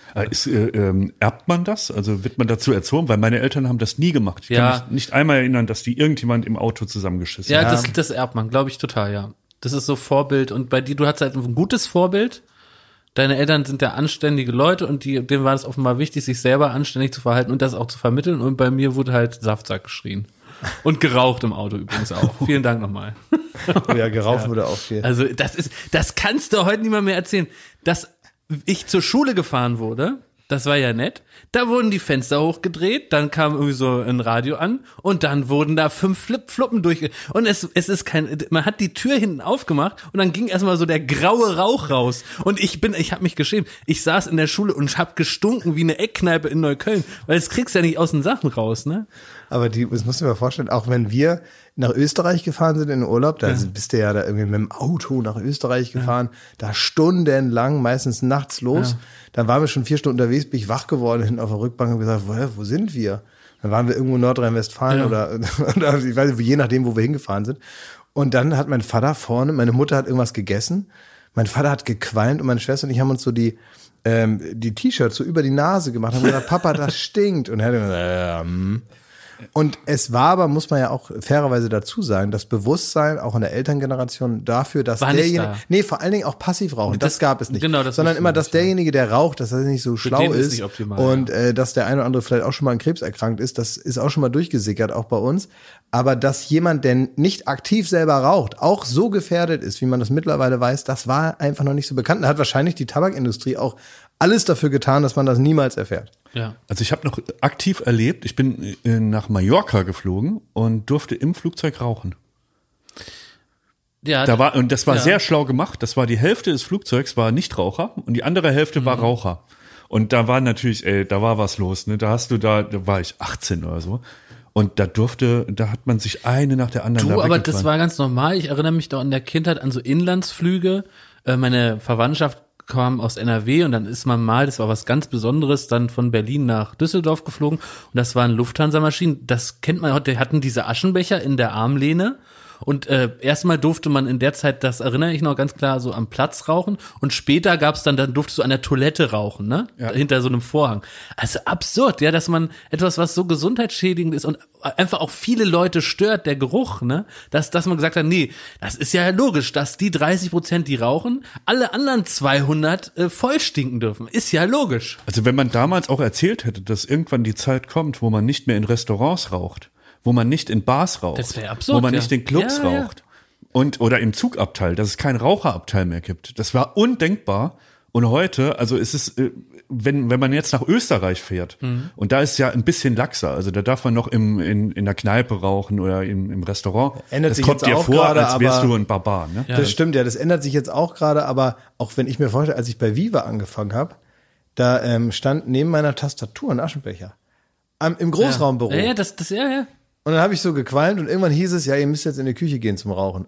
Erbt man das? Also wird man dazu erzogen? Weil meine Eltern haben das nie gemacht. Ich kann mich nicht einmal erinnern, dass die irgendjemand im Auto zusammengeschissen haben. Ja, das erbt man, glaube ich, total, ja. Das ist so Vorbild. Und bei dir, du hast halt ein gutes Vorbild. Deine Eltern sind ja anständige Leute und denen war es offenbar wichtig, sich selber anständig zu verhalten und das auch zu vermitteln. Und bei mir wurde halt Saftsack geschrien. Und geraucht im Auto übrigens auch. Vielen Dank nochmal. Ja, geraucht wurde auch viel. Also das kannst du heute niemand mehr erzählen. Dass ich zur Schule gefahren wurde, das war ja nett. Da wurden die Fenster hochgedreht, dann kam irgendwie so ein Radio an und dann wurden da 5 Fluppen und es ist man hat die Tür hinten aufgemacht und dann ging erstmal so der graue Rauch raus und ich habe mich geschämt. Ich saß in der Schule und habe gestunken wie eine Eckkneipe in Neukölln, weil das kriegst du ja nicht aus den Sachen raus, ne? Aber das musst du dir mal vorstellen, auch wenn wir nach Österreich gefahren sind in den Urlaub, da bist du ja da irgendwie mit dem Auto nach Österreich gefahren, da stundenlang, meistens nachts los. Dann waren wir schon 4 Stunden unterwegs, bin ich wach geworden, hinten auf der Rückbank und gesagt, wo sind wir? Dann waren wir irgendwo in Nordrhein-Westfalen oder ich weiß nicht, je nachdem, wo wir hingefahren sind. Und dann hat mein Vater vorne, meine Mutter hat irgendwas gegessen, mein Vater hat gequalmt und meine Schwester und ich haben uns so die T-Shirts so über die Nase gemacht, haben gesagt, Papa, das stinkt. Und er hat gesagt, Und es war aber, muss man ja auch fairerweise dazu sagen, das Bewusstsein auch in der Elterngeneration dafür, dass derjenige, vor allen Dingen auch Passivrauchen, das gab es nicht, genau, sondern immer, dass derjenige, der raucht, dass er nicht so schlau ist nicht optimal, und dass der eine oder andere vielleicht auch schon mal an Krebs erkrankt ist, das ist auch schon mal durchgesickert, auch bei uns. Aber dass jemand, der nicht aktiv selber raucht, auch so gefährdet ist, wie man das mittlerweile weiß, das war einfach noch nicht so bekannt. Da hat wahrscheinlich die Tabakindustrie auch alles dafür getan, dass man das niemals erfährt. Ja. Also ich habe noch aktiv erlebt, ich bin nach Mallorca geflogen und durfte im Flugzeug rauchen. Ja, das war sehr schlau gemacht. Das war die Hälfte des Flugzeugs war Nichtraucher und die andere Hälfte war Raucher. Und da war natürlich, da war was los, ne? Da war ich 18 oder so. Und da hat man sich eine nach der anderen. Du, aber das war ganz normal. Ich erinnere mich doch in der Kindheit an so Inlandsflüge. Meine Verwandtschaft kam aus NRW und dann ist man mal, das war was ganz Besonderes, dann von Berlin nach Düsseldorf geflogen und das waren Lufthansa-Maschinen. Das kennt man heute, die hatten diese Aschenbecher in der Armlehne. Und erstmal durfte man in der Zeit, das erinnere ich noch ganz klar, so am Platz rauchen. Und später dann durftest du an der Toilette rauchen, ne? Ja. Hinter so einem Vorhang. Also absurd, ja, dass man etwas, was so gesundheitsschädigend ist und einfach auch viele Leute stört, der Geruch, ne? Dass man gesagt hat, nee, das ist ja logisch, dass die 30%, die rauchen, alle anderen 200 voll stinken dürfen. Ist ja logisch. Also wenn man damals auch erzählt hätte, dass irgendwann die Zeit kommt, wo man nicht mehr in Restaurants raucht, wo man nicht in Bars raucht, das wäre absurd, wo man nicht in Clubs raucht oder im Zugabteil, dass es keinen Raucherabteil mehr gibt. Das war undenkbar. Und heute, also es ist, wenn man jetzt nach Österreich fährt, und da ist ja ein bisschen laxer, also da darf man noch in der Kneipe rauchen oder im Restaurant. Ändert das sich kommt jetzt dir auch vor, gerade, als wärst du ein Barbar. Ne? Ja. Das stimmt, ja, das ändert sich jetzt auch gerade, aber auch wenn ich mir vorstelle, als ich bei Viva angefangen habe, da stand neben meiner Tastatur ein Aschenbecher. Im Großraumbüro. Ja, ja. Und dann habe ich so gequalmt und irgendwann hieß es, ja, ihr müsst jetzt in die Küche gehen zum Rauchen.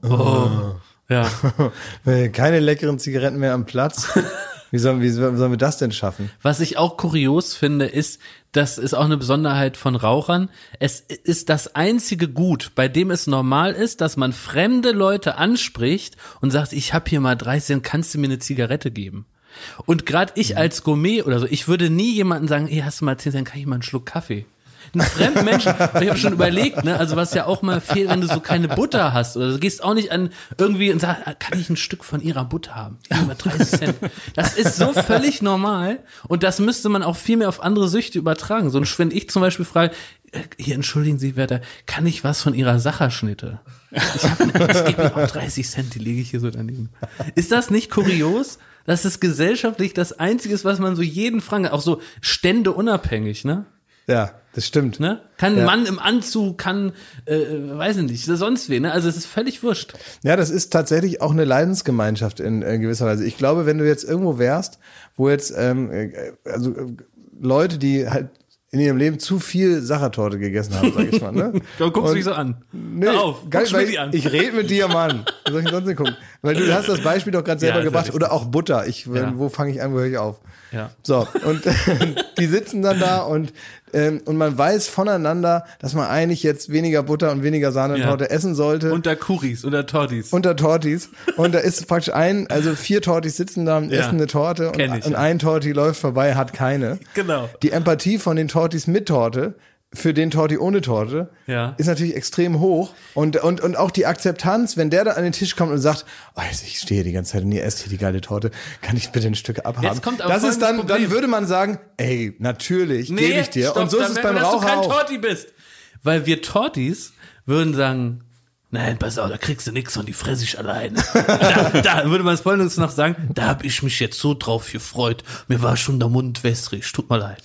Ja. Keine leckeren Zigaretten mehr am Platz. Wie sollen wir das denn schaffen? Was ich auch kurios finde, ist, das ist auch eine Besonderheit von Rauchern. Es ist das einzige Gut, bei dem es normal ist, dass man fremde Leute anspricht und sagt, ich habe hier mal 30 Cent, kannst du mir eine Zigarette geben? Und gerade ich als Gourmet oder so, ich würde nie jemanden sagen, hey, hast du mal 10 Cent, kann ich mal einen Schluck Kaffee? Ein fremden Menschen, ich habe schon überlegt, ne, also was ja auch mal fehlt, wenn du so keine Butter hast oder du gehst auch nicht an irgendwie und sagst, kann ich ein Stück von ihrer Butter haben? Immer 30 Cent. Das ist so völlig normal und das müsste man auch viel mehr auf andere Süchte übertragen. So, wenn ich zum Beispiel frage, hier, entschuldigen Sie, Werter, kann ich was von Ihrer Sacherschnitte? Ich gebe mir auch 30 Cent, die lege ich hier so daneben. Ist das nicht kurios? Das ist gesellschaftlich das Einzige, was man so jeden fragen kann, auch so ständeunabhängig, ne? Ja, das stimmt. Ne? Kann ein Mann im Anzug, weiß ich nicht, sonst wen, ne? Also es ist völlig wurscht. Ja, das ist tatsächlich auch eine Leidensgemeinschaft in gewisser Weise. Ich glaube, wenn du jetzt irgendwo wärst, wo jetzt also Leute, die halt in ihrem Leben zu viel Sachertorte gegessen haben, sag ich mal. Ne? Du guckst mich so an. Nee, hör auf, ich rede mit dir, Mann. Was soll ich sonst denn gucken? Weil du hast das Beispiel doch gerade selber gebracht. Oder auch Butter. Wo fange ich an, wo höre ich auf? Ja. So, und die sitzen dann da und man weiß voneinander, dass man eigentlich jetzt weniger Butter und weniger Sahnetorte essen sollte. Unter Kuris, unter Tortis. Unter Tortis. Und da ist praktisch 4 Tortis sitzen da und essen eine Torte und ein Torti läuft vorbei, hat keine. Genau. Die Empathie von den Tortis mit Torte für den Torti ohne Torte ist natürlich extrem hoch und auch die Akzeptanz, wenn der da an den Tisch kommt und sagt, oh, ich stehe hier die ganze Zeit und ihr esst hier die geile Torte, kann ich bitte ein Stück abhaben? Jetzt kommt aber das ist dann würde man sagen, ey, natürlich, gebe ich dir. Stopp, und so ist es beim Raucher auch. Dass du kein Torti bist. Weil wir Tortis würden sagen, nein, pass auf, da kriegst du nix und die fresse ich alleine. da würde man es folgendes noch sagen, da habe ich mich jetzt so drauf gefreut, mir war schon der Mund wässrig, tut mir leid.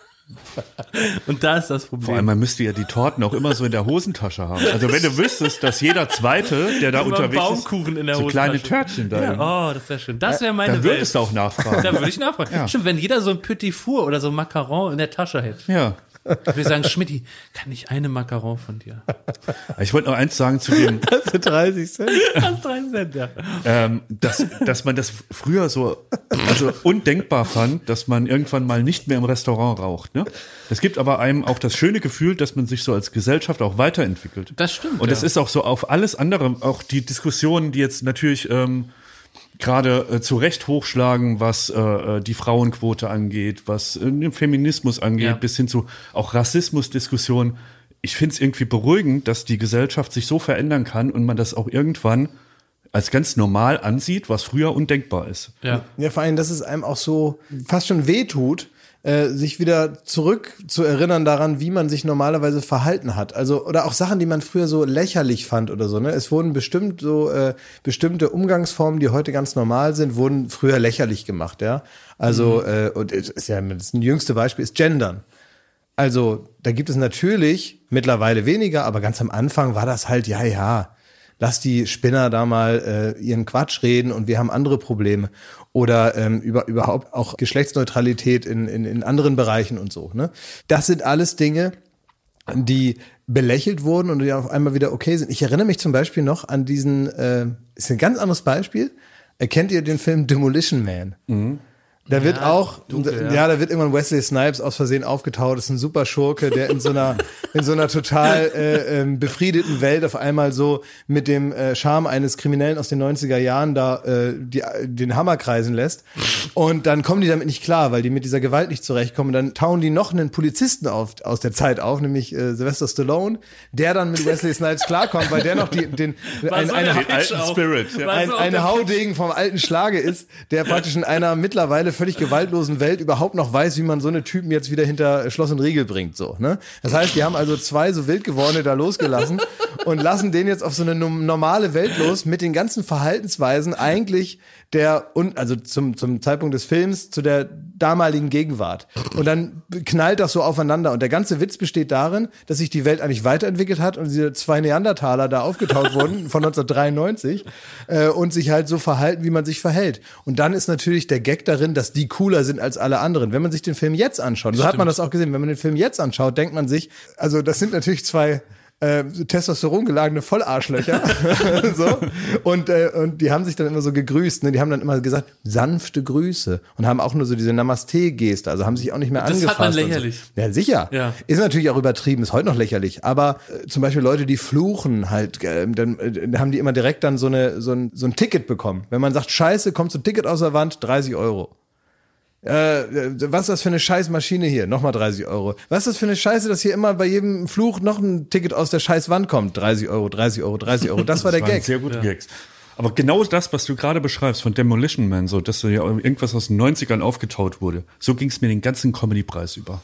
Und da ist das Problem. Vor allem, man müsste ja die Torten auch immer so in der Hosentasche haben. Also wenn du wüsstest, dass jeder Zweite, der da unterwegs Baumkuchen in der so Hosentasche. kleine Törtchen da. Ja, oh, das wäre schön. Das wäre meine Welt. Da würdest du auch nachfragen. Da würde ich nachfragen. Ja. Stimmt, wenn jeder so ein Petit Four oder so ein Macaron in der Tasche hätte. Ja. Ich würde sagen, Schmidti, kann ich eine Macaron von dir? Ich wollte noch eins sagen zu dem. Das sind 30 Cent. Das ist 30 Cent, ja. Dass man das früher so undenkbar fand, dass man irgendwann mal nicht mehr im Restaurant raucht. Ne? Das gibt aber einem auch das schöne Gefühl, dass man sich so als Gesellschaft auch weiterentwickelt. Das stimmt. Und es ist auch so auf alles andere, auch die Diskussionen, die jetzt natürlich gerade zu Recht hochschlagen, was die Frauenquote angeht, was den Feminismus angeht, bis hin zu auch Rassismusdiskussionen. Ich finde es irgendwie beruhigend, dass die Gesellschaft sich so verändern kann und man das auch irgendwann als ganz normal ansieht, was früher undenkbar ist. Ja, vor allem, dass es einem auch so fast schon wehtut, sich wieder zurück zu erinnern daran, wie man sich normalerweise verhalten hat. Also, oder auch Sachen, die man früher so lächerlich fand oder so, ne? Es wurden bestimmt so, bestimmte Umgangsformen, die heute ganz normal sind, wurden früher lächerlich gemacht, ja. Also, und das jüngste Beispiel ist Gendern. Also, da gibt es natürlich mittlerweile weniger, aber ganz am Anfang war das halt, lass die Spinner da mal ihren Quatsch reden und wir haben andere Probleme. Oder überhaupt auch Geschlechtsneutralität in anderen Bereichen und so. Ne? Das sind alles Dinge, die belächelt wurden und die auf einmal wieder okay sind. Ich erinnere mich zum Beispiel noch an diesen, ist ein ganz anderes Beispiel. Kennt ihr den Film Demolition Man? Mhm. Da wird da wird irgendwann Wesley Snipes aus Versehen aufgetaucht. Das ist ein super Schurke, der in so einer total befriedeten Welt auf einmal so mit dem Charme eines Kriminellen aus den 90er Jahren da den Hammer kreisen lässt. Und dann kommen die damit nicht klar, weil die mit dieser Gewalt nicht zurechtkommen. Und dann tauen die noch einen Polizisten aus der Zeit auf, nämlich Sylvester Stallone, der dann mit Wesley Snipes klarkommt, weil der noch eine Haudegen vom alten Schlage ist, der praktisch in einer mittlerweile völlig gewaltlosen Welt überhaupt noch weiß, wie man so eine Typen jetzt wieder hinter Schloss und Riegel bringt, so, ne? Das heißt, die haben also 2 so Wildgewordene da losgelassen und lassen den jetzt auf so eine normale Welt los mit den ganzen Verhaltensweisen eigentlich also zum Zeitpunkt des Films zu der damaligen Gegenwart. Und dann knallt das so aufeinander. Und der ganze Witz besteht darin, dass sich die Welt eigentlich weiterentwickelt hat und diese 2 Neandertaler da aufgetaucht wurden von 1993 und sich halt so verhalten, wie man sich verhält. Und dann ist natürlich der Gag darin, dass die cooler sind als alle anderen. Wenn man sich den Film jetzt anschaut, so hat man das auch gesehen, wenn man den Film jetzt anschaut, denkt man sich, also das sind natürlich 2 Testosteron geladene Vollarschlöcher. So. Und die haben sich dann immer so gegrüßt. Ne? Die haben dann immer gesagt, sanfte Grüße. Und haben auch nur so diese Namaste-Geste. Also haben sich auch nicht mehr angefasst. Das hat man lächerlich. So. Ja, sicher. Ja. Ist natürlich auch übertrieben, ist heute noch lächerlich. Aber zum Beispiel Leute, die fluchen halt, dann haben die immer direkt dann so ein Ticket bekommen. Wenn man sagt, Scheiße, kommt so ein Ticket aus der Wand, 30 €. Was ist das für eine Scheißmaschine hier? Nochmal 30 €. Was ist das für eine Scheiße, dass hier immer bei jedem Fluch noch ein Ticket aus der Scheißwand kommt? 30 €, 30 €, 30 €. Das war der Gag. Sehr gute Gags. Aber genau das, was du gerade beschreibst von Demolition Man, so, dass ja irgendwas aus den 90ern aufgetaut wurde, so ging es mir den ganzen Comedy-Preis über.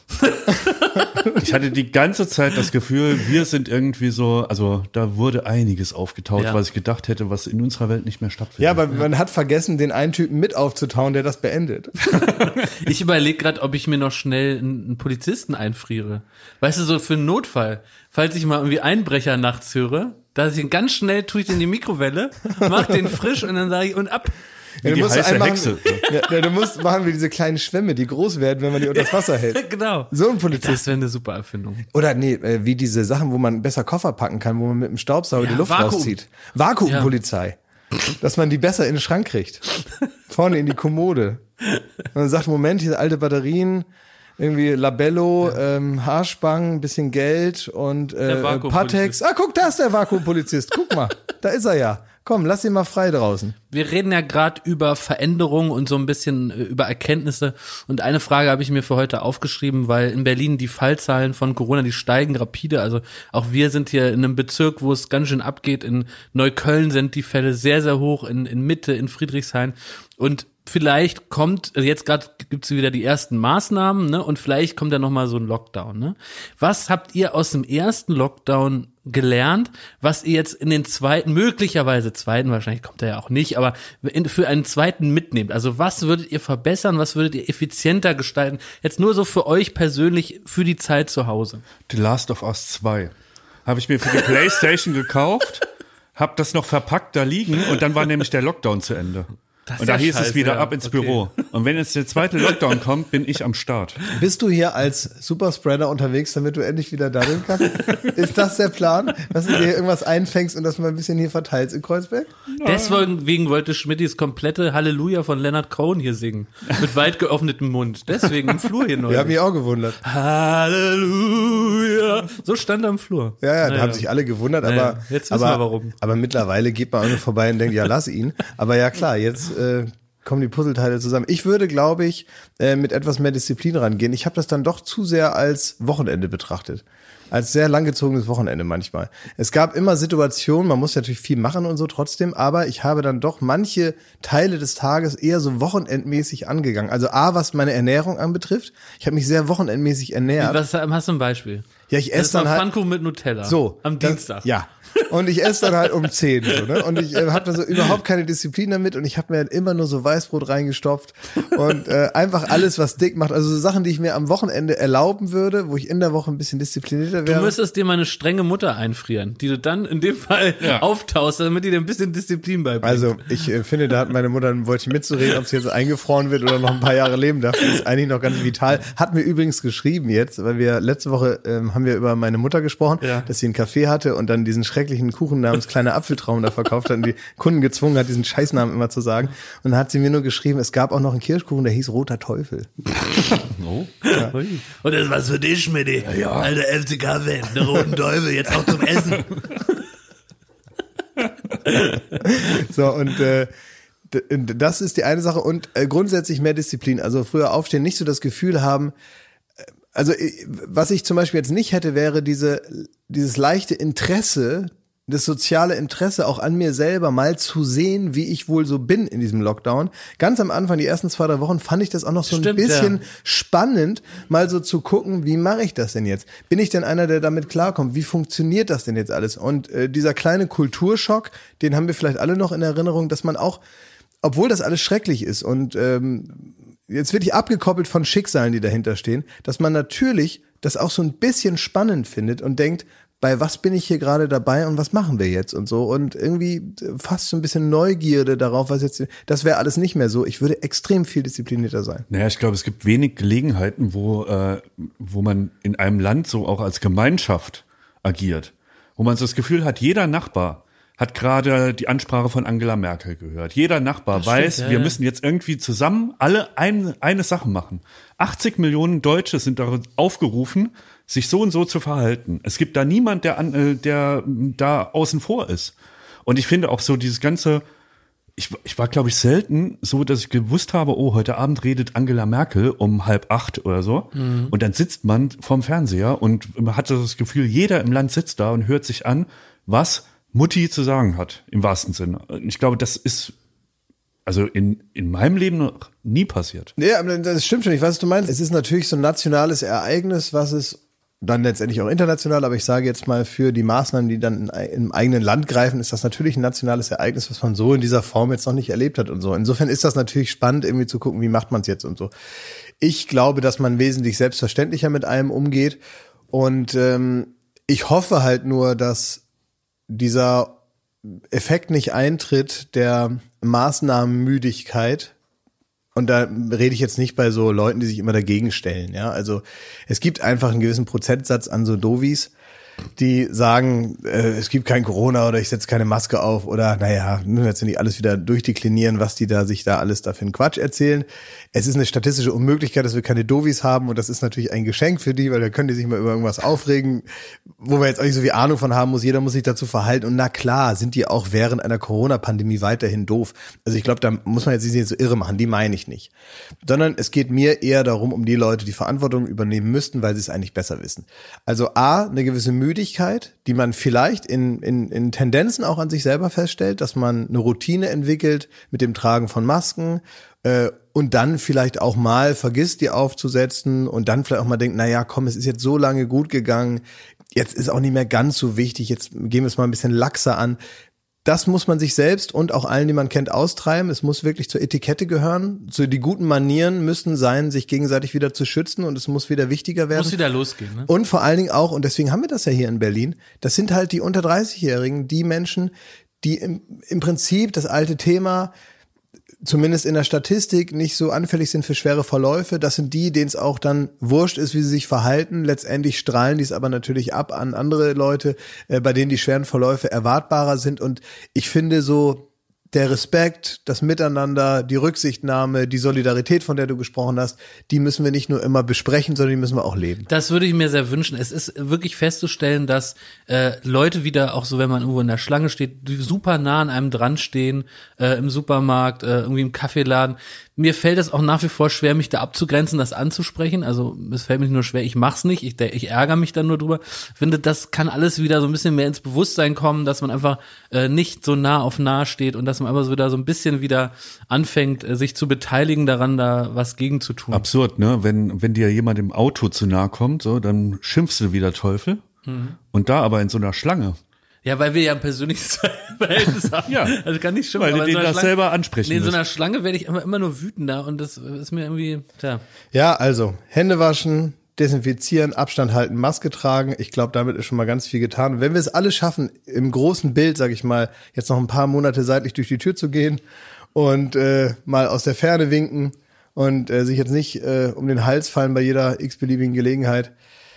Ich hatte die ganze Zeit das Gefühl, wir sind irgendwie so, also da wurde einiges aufgetaut, was ich gedacht hätte, was in unserer Welt nicht mehr stattfindet. Ja, aber man hat vergessen, den einen Typen mit aufzutauen, der das beendet. Ich überlege gerade, ob ich mir noch schnell einen Polizisten einfriere. Weißt du, so für einen Notfall. Falls ich mal irgendwie Einbrecher nachts höre, da ich ihn ganz schnell tue ich in die Mikrowelle, mach den frisch und dann sage ich und ab. Ja, du musst Hexe. Du musst machen wie diese kleinen Schwämme, die groß werden, wenn man die unter das Wasser hält. Genau. So ein Polizist. Das wäre eine super Erfindung. Oder wie diese Sachen, wo man besser Koffer packen kann, wo man mit dem Staubsauger die Luft rauszieht. Vakuumpolizei. Dass man die besser in den Schrank kriegt. Vorne in die Kommode. Und dann sagt, Moment, hier alte Batterien, irgendwie Labello, Haarspangen, ein bisschen Geld und Patex. Ah, guck, da ist der Vakuumpolizist. Guck mal, da ist er ja. Komm, lass ihn mal frei draußen. Wir reden ja gerade über Veränderungen und so ein bisschen über Erkenntnisse. Und eine Frage habe ich mir für heute aufgeschrieben, weil in Berlin die Fallzahlen von Corona, die steigen rapide. Also auch wir sind hier in einem Bezirk, wo es ganz schön abgeht. In Neukölln sind die Fälle sehr, sehr hoch, in Mitte, in Friedrichshain. Und vielleicht kommt, jetzt gerade gibt's wieder die ersten Maßnahmen, ne? Und vielleicht kommt ja nochmal so ein Lockdown, ne? Was habt ihr aus dem ersten Lockdown gelernt, was ihr jetzt in den möglicherweise zweiten, wahrscheinlich kommt er ja auch nicht, aber für einen zweiten mitnehmt? Also was würdet ihr verbessern, was würdet ihr effizienter gestalten? Jetzt nur so für euch persönlich, für die Zeit zu Hause. The Last of Us 2 habe ich mir für die PlayStation gekauft, hab das noch verpackt da liegen und dann war nämlich der Lockdown zu Ende. Und da hieß es wieder ab ins Büro. Und wenn jetzt der zweite Lockdown kommt, bin ich am Start. Bist du hier als Superspreader unterwegs, damit du endlich wieder daddeln kannst? Ist das der Plan? Dass du dir irgendwas einfängst und das mal ein bisschen hier verteilst in Kreuzberg? Deswegen wollte Schmittis komplette Halleluja von Leonard Cohen hier singen. Mit weit geöffnetem Mund. Deswegen im Flur hier neu. Wir haben mich auch gewundert. Halleluja. So stand er im Flur. Ja, da haben sich alle gewundert, aber jetzt wissen wir warum. Aber mittlerweile geht man auch nur vorbei und denkt, ja, lass ihn. Aber ja klar, jetzt kommen die Puzzleteile zusammen. Ich würde, glaube ich, mit etwas mehr Disziplin rangehen. Ich habe das dann doch zu sehr als Wochenende betrachtet. Als sehr langgezogenes Wochenende manchmal. Es gab immer Situationen, man muss natürlich viel machen und so trotzdem, aber ich habe dann doch manche Teile des Tages eher so wochenendmäßig angegangen. Also was meine Ernährung anbetrifft. Ich habe mich sehr wochenendmäßig ernährt. Was hast du ein Beispiel? Ja, ich esse dann halt Pfannkuchen mit Nutella. So. Am Dienstag. Ja. Und ich esse dann halt um 10. So, ne? Und ich hatte so überhaupt keine Disziplin damit und ich habe mir halt immer nur so Weißbrot reingestopft und einfach alles, was dick macht. Also so Sachen, die ich mir am Wochenende erlauben würde, wo ich in der Woche ein bisschen disziplinierter wäre. Du müsstest dir mal eine strenge Mutter einfrieren, die du dann in dem Fall auftaust, damit die dir ein bisschen Disziplin beibringt. Also ich finde, da hat meine Mutter, wollte ich mitzureden, ob sie jetzt eingefroren wird oder noch ein paar Jahre leben darf. Das ist eigentlich noch ganz vital. Hat mir übrigens geschrieben jetzt, weil wir letzte Woche haben wir über meine Mutter gesprochen, dass sie einen Café hatte und dann diesen schrecklichen Kuchen namens kleiner Apfeltraum da verkauft hat und die Kunden gezwungen hat, diesen Scheißnamen immer zu sagen. Und dann hat sie mir nur geschrieben, es gab auch noch einen Kirschkuchen, der hieß Roter Teufel. Oh. Ja. Und das ist was für dich, Schmidti. Ja. Alter FCK-Fan, der Roten Teufel, jetzt auch zum Essen. So, und das ist die eine Sache. Und grundsätzlich mehr Disziplin. Also früher aufstehen, nicht so das Gefühl haben, also was ich zum Beispiel jetzt nicht hätte, wäre dieses leichte Interesse, das soziale Interesse auch an mir selber mal zu sehen, wie ich wohl so bin in diesem Lockdown. Ganz am Anfang, die ersten 2-3 Wochen, fand ich das auch noch so ein bisschen spannend, mal so zu gucken, wie mache ich das denn jetzt? Bin ich denn einer, der damit klarkommt? Wie funktioniert das denn jetzt alles? Und dieser kleine Kulturschock, den haben wir vielleicht alle noch in Erinnerung, dass man auch, obwohl das alles schrecklich ist und jetzt wirklich abgekoppelt von Schicksalen, die dahinter stehen, dass man natürlich das auch so ein bisschen spannend findet und denkt, bei was bin ich hier gerade dabei und was machen wir jetzt und so und irgendwie fast so ein bisschen Neugierde darauf, was jetzt, das wäre alles nicht mehr so. Ich würde extrem viel disziplinierter sein. Naja, ich glaube, es gibt wenig Gelegenheiten, wo man in einem Land so auch als Gemeinschaft agiert, wo man so das Gefühl hat, jeder Nachbar hat gerade die Ansprache von Angela Merkel gehört. Jeder Nachbar weiß, wir müssen jetzt irgendwie zusammen alle eine Sache machen. 80 Millionen Deutsche sind darin aufgerufen, sich so und so zu verhalten. Es gibt da niemand, der da außen vor ist. Und ich finde auch so dieses ganze, ich war, glaube ich, selten so, dass ich gewusst habe, oh, heute Abend redet Angela Merkel um 7:30 oder so. Mhm. Und dann sitzt man vorm Fernseher und man hat das Gefühl, jeder im Land sitzt da und hört sich an, was Mutti zu sagen hat, im wahrsten Sinne. Ich glaube, das ist also in meinem Leben noch nie passiert. Ja, aber das stimmt schon. Ich weiß, was du meinst. Es ist natürlich so ein nationales Ereignis, was es dann letztendlich auch international, aber ich sage jetzt mal für die Maßnahmen, die dann im eigenen Land greifen, ist das natürlich ein nationales Ereignis, was man so in dieser Form jetzt noch nicht erlebt hat und so. Insofern ist das natürlich spannend, irgendwie zu gucken, wie macht man es jetzt und so. Ich glaube, dass man wesentlich selbstverständlicher mit allem umgeht und ich hoffe halt nur, dass dieser Effekt nicht eintritt der Maßnahmenmüdigkeit. Und da rede ich jetzt nicht bei so Leuten, die sich immer dagegen stellen. Ja, also es gibt einfach einen gewissen Prozentsatz an so Dovis, die sagen, es gibt kein Corona oder ich setze keine Maske auf oder naja, müssen jetzt nicht alles wieder durchdeklinieren, was die da sich da alles da für einen Quatsch erzählen. Es ist eine statistische Unmöglichkeit, dass wir keine Dovis haben und das ist natürlich ein Geschenk für die, weil da können die sich mal über irgendwas aufregen, wo wir jetzt auch nicht so viel Ahnung von haben muss. Jeder muss sich dazu verhalten und na klar, sind die auch während einer Corona-Pandemie weiterhin doof. Also ich glaube, da muss man jetzt nicht so irre machen, die meine ich nicht. Sondern es geht mir eher darum, um die Leute, die Verantwortung übernehmen müssten, weil sie es eigentlich besser wissen. Also eine gewisse Müdigkeit, die man vielleicht in Tendenzen auch an sich selber feststellt, dass man eine Routine entwickelt mit dem Tragen von Masken und dann vielleicht auch mal vergisst, die aufzusetzen und dann vielleicht auch mal denkt, naja, komm, es ist jetzt so lange gut gegangen, jetzt ist auch nicht mehr ganz so wichtig, jetzt gehen wir es mal ein bisschen laxer an. Das muss man sich selbst und auch allen, die man kennt, austreiben. Es muss wirklich zur Etikette gehören. So die guten Manieren müssen sein, sich gegenseitig wieder zu schützen und es muss wieder wichtiger werden. Muss wieder losgehen, ne? Und vor allen Dingen auch, und deswegen haben wir das ja hier in Berlin, das sind halt die unter 30-Jährigen, die Menschen, die im Prinzip das alte Thema, zumindest in der Statistik, nicht so anfällig sind für schwere Verläufe. Das sind die, denen es auch dann wurscht ist, wie sie sich verhalten. Letztendlich strahlen die es aber natürlich ab an andere Leute, bei denen die schweren Verläufe erwartbarer sind. Und ich finde so, der Respekt, das Miteinander, die Rücksichtnahme, die Solidarität, von der du gesprochen hast, die müssen wir nicht nur immer besprechen, sondern die müssen wir auch leben. Das würde ich mir sehr wünschen. Es ist wirklich festzustellen, dass Leute wieder, auch so wenn man irgendwo in der Schlange steht, die super nah an einem dran stehen, im Supermarkt, irgendwie im Kaffeeladen. Mir fällt es auch nach wie vor schwer, mich da abzugrenzen, das anzusprechen. Also es fällt mir nicht nur schwer, ich mach's nicht, ich ärgere mich dann nur drüber. Ich finde, das kann alles wieder so ein bisschen mehr ins Bewusstsein kommen, dass man einfach nicht so nah auf nah steht und dass man einfach so wieder so ein bisschen wieder anfängt, sich zu beteiligen daran, da was gegen zu tun. Absurd, ne? Wenn dir jemand im Auto zu nahe kommt, so, dann schimpfst du wie der Teufel. Und da aber in so einer Schlange. Ja, weil wir ja ein persönliches Verhältnis haben. Ja. Also kann nicht stimmen. Weil du aber den das selber ansprechen in so musst. einer Schlange werde ich immer nur wütender und das ist mir irgendwie, tja. Ja, also Hände waschen, desinfizieren, Abstand halten, Maske tragen. Ich glaube, damit ist schon mal ganz viel getan. Und wenn wir es alle schaffen, im großen Bild, sag ich mal, jetzt noch ein paar Monate seitlich durch die Tür zu gehen und mal aus der Ferne winken und sich jetzt nicht um den Hals fallen bei jeder x-beliebigen Gelegenheit,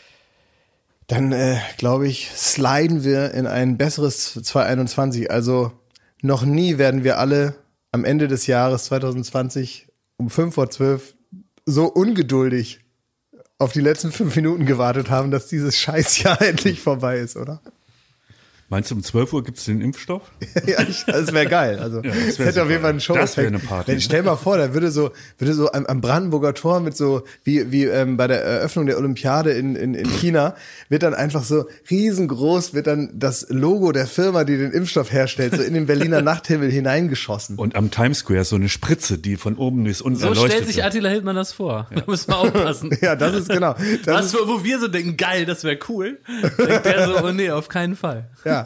dann glaube ich, sliden wir in ein besseres 2021. Also noch nie werden wir alle am Ende des Jahres 2020 um 11:55 so ungeduldig auf die letzten 5 Minuten gewartet haben, dass dieses Scheißjahr endlich vorbei ist, oder? Meinst du, um 12 Uhr gibt's den Impfstoff? Ja, das wäre geil. Also das hätte auf jeden Fall einen Show. Das wäre eine Party. Wenn, stell mal vor, da würde so am Brandenburger Tor mit so wie bei der Eröffnung der Olympiade in China wird dann einfach so riesengroß wird dann das Logo der Firma, die den Impfstoff herstellt, so in den Berliner Nachthimmel hineingeschossen. Und am Times Square so eine Spritze, die von oben bis unten So erleuchtet stellt sich wird. Attila Hildmann das vor. Da müssen wir aufpassen. Ja, das ist genau. Wo wir so denken, geil, das wäre cool, denkt der so, oh nee, auf keinen Fall. Ja,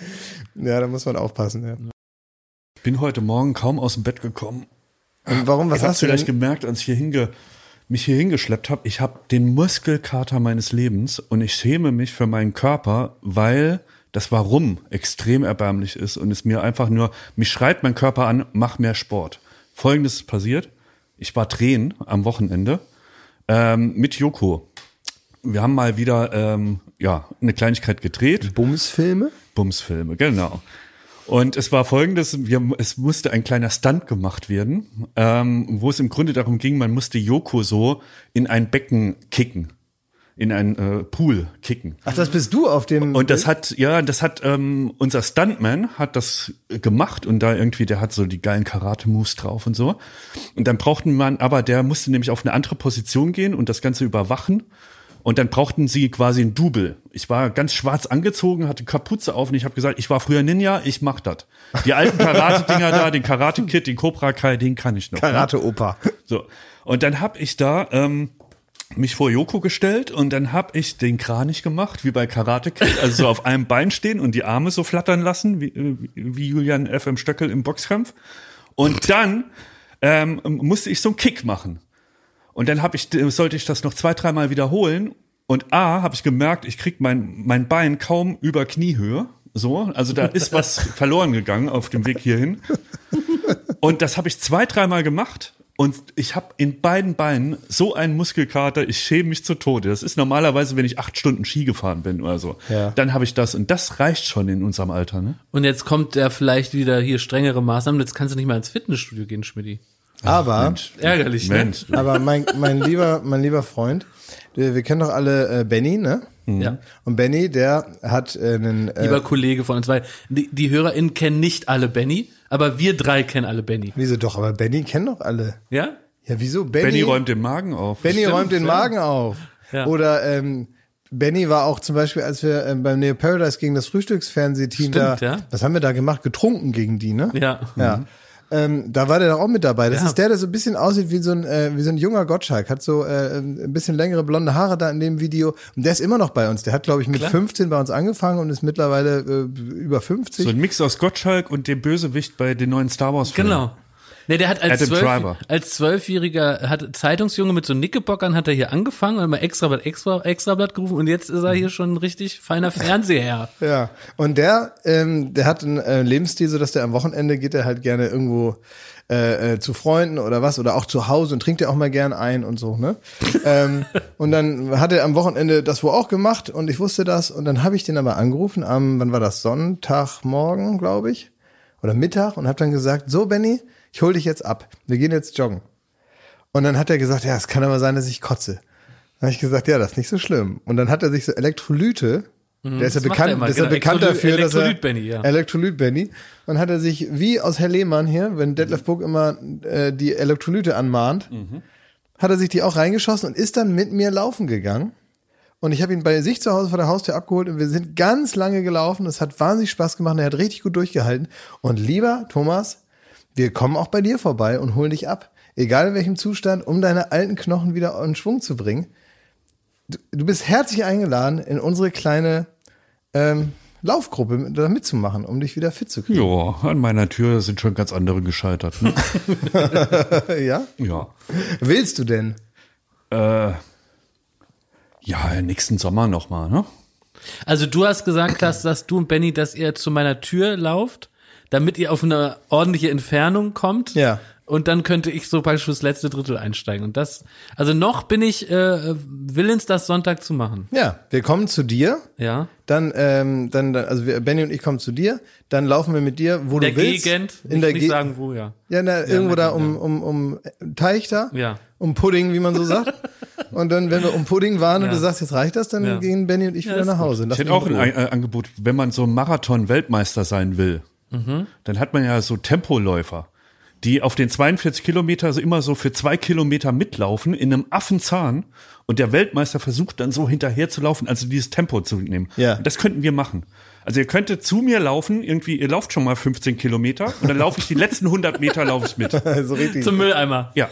da muss man aufpassen. Ja. Ich bin heute Morgen kaum aus dem Bett gekommen. Und warum? Was Ihr habt hast du vielleicht denn? gemerkt, als ich mich hier hingeschleppt habe, ich habe den Muskelkater meines Lebens und ich schäme mich für meinen Körper, weil das Warum extrem erbärmlich ist und es mir einfach nur, mich schreit mein Körper an, mach mehr Sport. Folgendes ist passiert, ich war drehen am Wochenende mit Joko. Wir haben mal wieder eine Kleinigkeit gedreht. Bumsfilme, genau. Und es war Folgendes, es musste ein kleiner Stunt gemacht werden, wo es im Grunde darum ging, man musste Joko so in ein Becken kicken, in einen Pool kicken. Ach, das bist du auf dem... Und das hat unser Stuntman hat das gemacht und da irgendwie, der hat so die geilen Karate-Moves drauf und so. Und dann der musste nämlich auf eine andere Position gehen und das Ganze überwachen. Und dann brauchten sie quasi ein Double. Ich war ganz schwarz angezogen, hatte Kapuze auf und ich habe gesagt, ich war früher Ninja, ich mach das. Die alten Karate-Dinger da, den Karate-Kid, den Cobra Kai, den kann ich noch. Karate-Opa. So. Und dann habe ich da mich vor Joko gestellt und dann habe ich den Kranich gemacht, wie bei Karate Kid, also so auf einem Bein stehen und die Arme so flattern lassen, wie Julian F.M. Stöckel im Boxkampf. Und dann musste ich so einen Kick machen. Und dann sollte ich das noch 2-3 Mal wiederholen. Und habe ich gemerkt, ich krieg mein Bein kaum über Kniehöhe. So, also da ist was verloren gegangen auf dem Weg hierhin. Und das habe ich 2-3 Mal gemacht. Und ich habe in beiden Beinen so einen Muskelkater, ich schäme mich zu Tode. Das ist normalerweise, wenn ich 8 Stunden Ski gefahren bin oder so. Ja. Dann habe ich das. Und das reicht schon in unserem Alter, ne? Und jetzt kommt ja vielleicht wieder hier strengere Maßnahmen. Jetzt kannst du nicht mal ins Fitnessstudio gehen, Schmidti. Aber, Mensch, ärgerlich, Mensch, ne? Aber mein lieber Freund, wir kennen doch alle Benny, ne? Ja. Und Benny, der hat einen... Lieber Kollege von uns, weil die HörerInnen kennen nicht alle Benny, aber wir 3 kennen alle Benny. Wieso doch, aber Benny kennen doch alle. Ja? Ja, wieso? Benny räumt den Magen auf. Benny räumt den Magen auf. Ja. Oder Benny war auch zum Beispiel, als wir beim Neo Paradise gegen das Frühstücksfernsehteam was haben wir da gemacht? Getrunken gegen die, ne? Ja. Ja. Da war der doch auch mit dabei. Das ist der so ein bisschen aussieht wie so ein junger Gottschalk. Hat so ein bisschen längere blonde Haare da in dem Video. Und der ist immer noch bei uns. Der hat, glaube ich, mit 15 bei uns angefangen und ist mittlerweile über 50. So ein Mix aus Gottschalk und dem Bösewicht bei den neuen Star Wars Filmen. Genau. Ne, der hat als 12-Jähriger Zeitungsjunge mit so Knickerbockern hat er hier angefangen und mal Extrablatt gerufen und jetzt ist er hier schon ein richtig feiner Fernseherr. Ja. Und der hat einen Lebensstil, so dass der am Wochenende geht er halt gerne irgendwo zu Freunden oder was oder auch zu Hause und trinkt er auch mal gern ein und so, ne? Und dann hat er am Wochenende das wohl auch gemacht und ich wusste das und dann habe ich den aber angerufen wann war das? Sonntagmorgen, glaube ich, oder Mittag und habe dann gesagt, so Benny, ich hol dich jetzt ab. Wir gehen jetzt joggen. Und dann hat er gesagt, ja, es kann aber sein, dass ich kotze. Dann habe ich gesagt, ja, das ist nicht so schlimm. Und dann hat er sich so Elektrolyte, der ist ja bekannt dafür, dass er Elektrolyt-Benny. Dann hat er sich, wie aus Herr Lehmann hier, wenn Detlef Buck immer die Elektrolyte anmahnt, hat er sich die auch reingeschossen und ist dann mit mir laufen gegangen. Und ich habe ihn bei sich zu Hause vor der Haustür abgeholt und wir sind ganz lange gelaufen. Es hat wahnsinnig Spaß gemacht und er hat richtig gut durchgehalten. Und lieber Thomas, wir kommen auch bei dir vorbei und holen dich ab. Egal in welchem Zustand, um deine alten Knochen wieder in Schwung zu bringen. Du bist herzlich eingeladen in unsere kleine Laufgruppe da mitzumachen, um dich wieder fit zu kriegen. Ja, an meiner Tür sind schon ganz andere gescheitert. Ne? Ja? Ja. Willst du denn? Ja, nächsten Sommer nochmal, ne? Also du hast gesagt, dass du und Benny, dass ihr zu meiner Tür lauft, damit ihr auf eine ordentliche Entfernung kommt. Ja. Und dann könnte ich so praktisch fürs letzte Drittel einsteigen. Und das, also noch bin ich willens, das Sonntag zu machen. Ja, wir kommen zu dir. Ja. Dann, also Benny und ich kommen zu dir. Dann laufen wir mit dir, wo der du willst. Gegend, in der nicht sagen wo, ja. Ja, irgendwo da um Teich da. Ja. Um Pudding, wie man so sagt. Und dann, wenn wir um Pudding waren und Ja. du sagst, jetzt reicht das, dann gehen Benny und ich wieder nach Hause. Ich hätte auch ein Angebot, wenn man so Marathon-Weltmeister sein will, dann hat man ja so Tempoläufer, die auf den 42 Kilometer so immer so für 2 Kilometer mitlaufen in einem Affenzahn und der Weltmeister versucht dann so hinterher zu laufen, also dieses Tempo zu nehmen. Ja. Und das könnten wir machen. Also ihr könntet zu mir laufen, irgendwie, ihr lauft schon mal 15 Kilometer und dann laufe ich die letzten 100 Meter laufe ich mit. So richtig. Zum Mülleimer. Ja.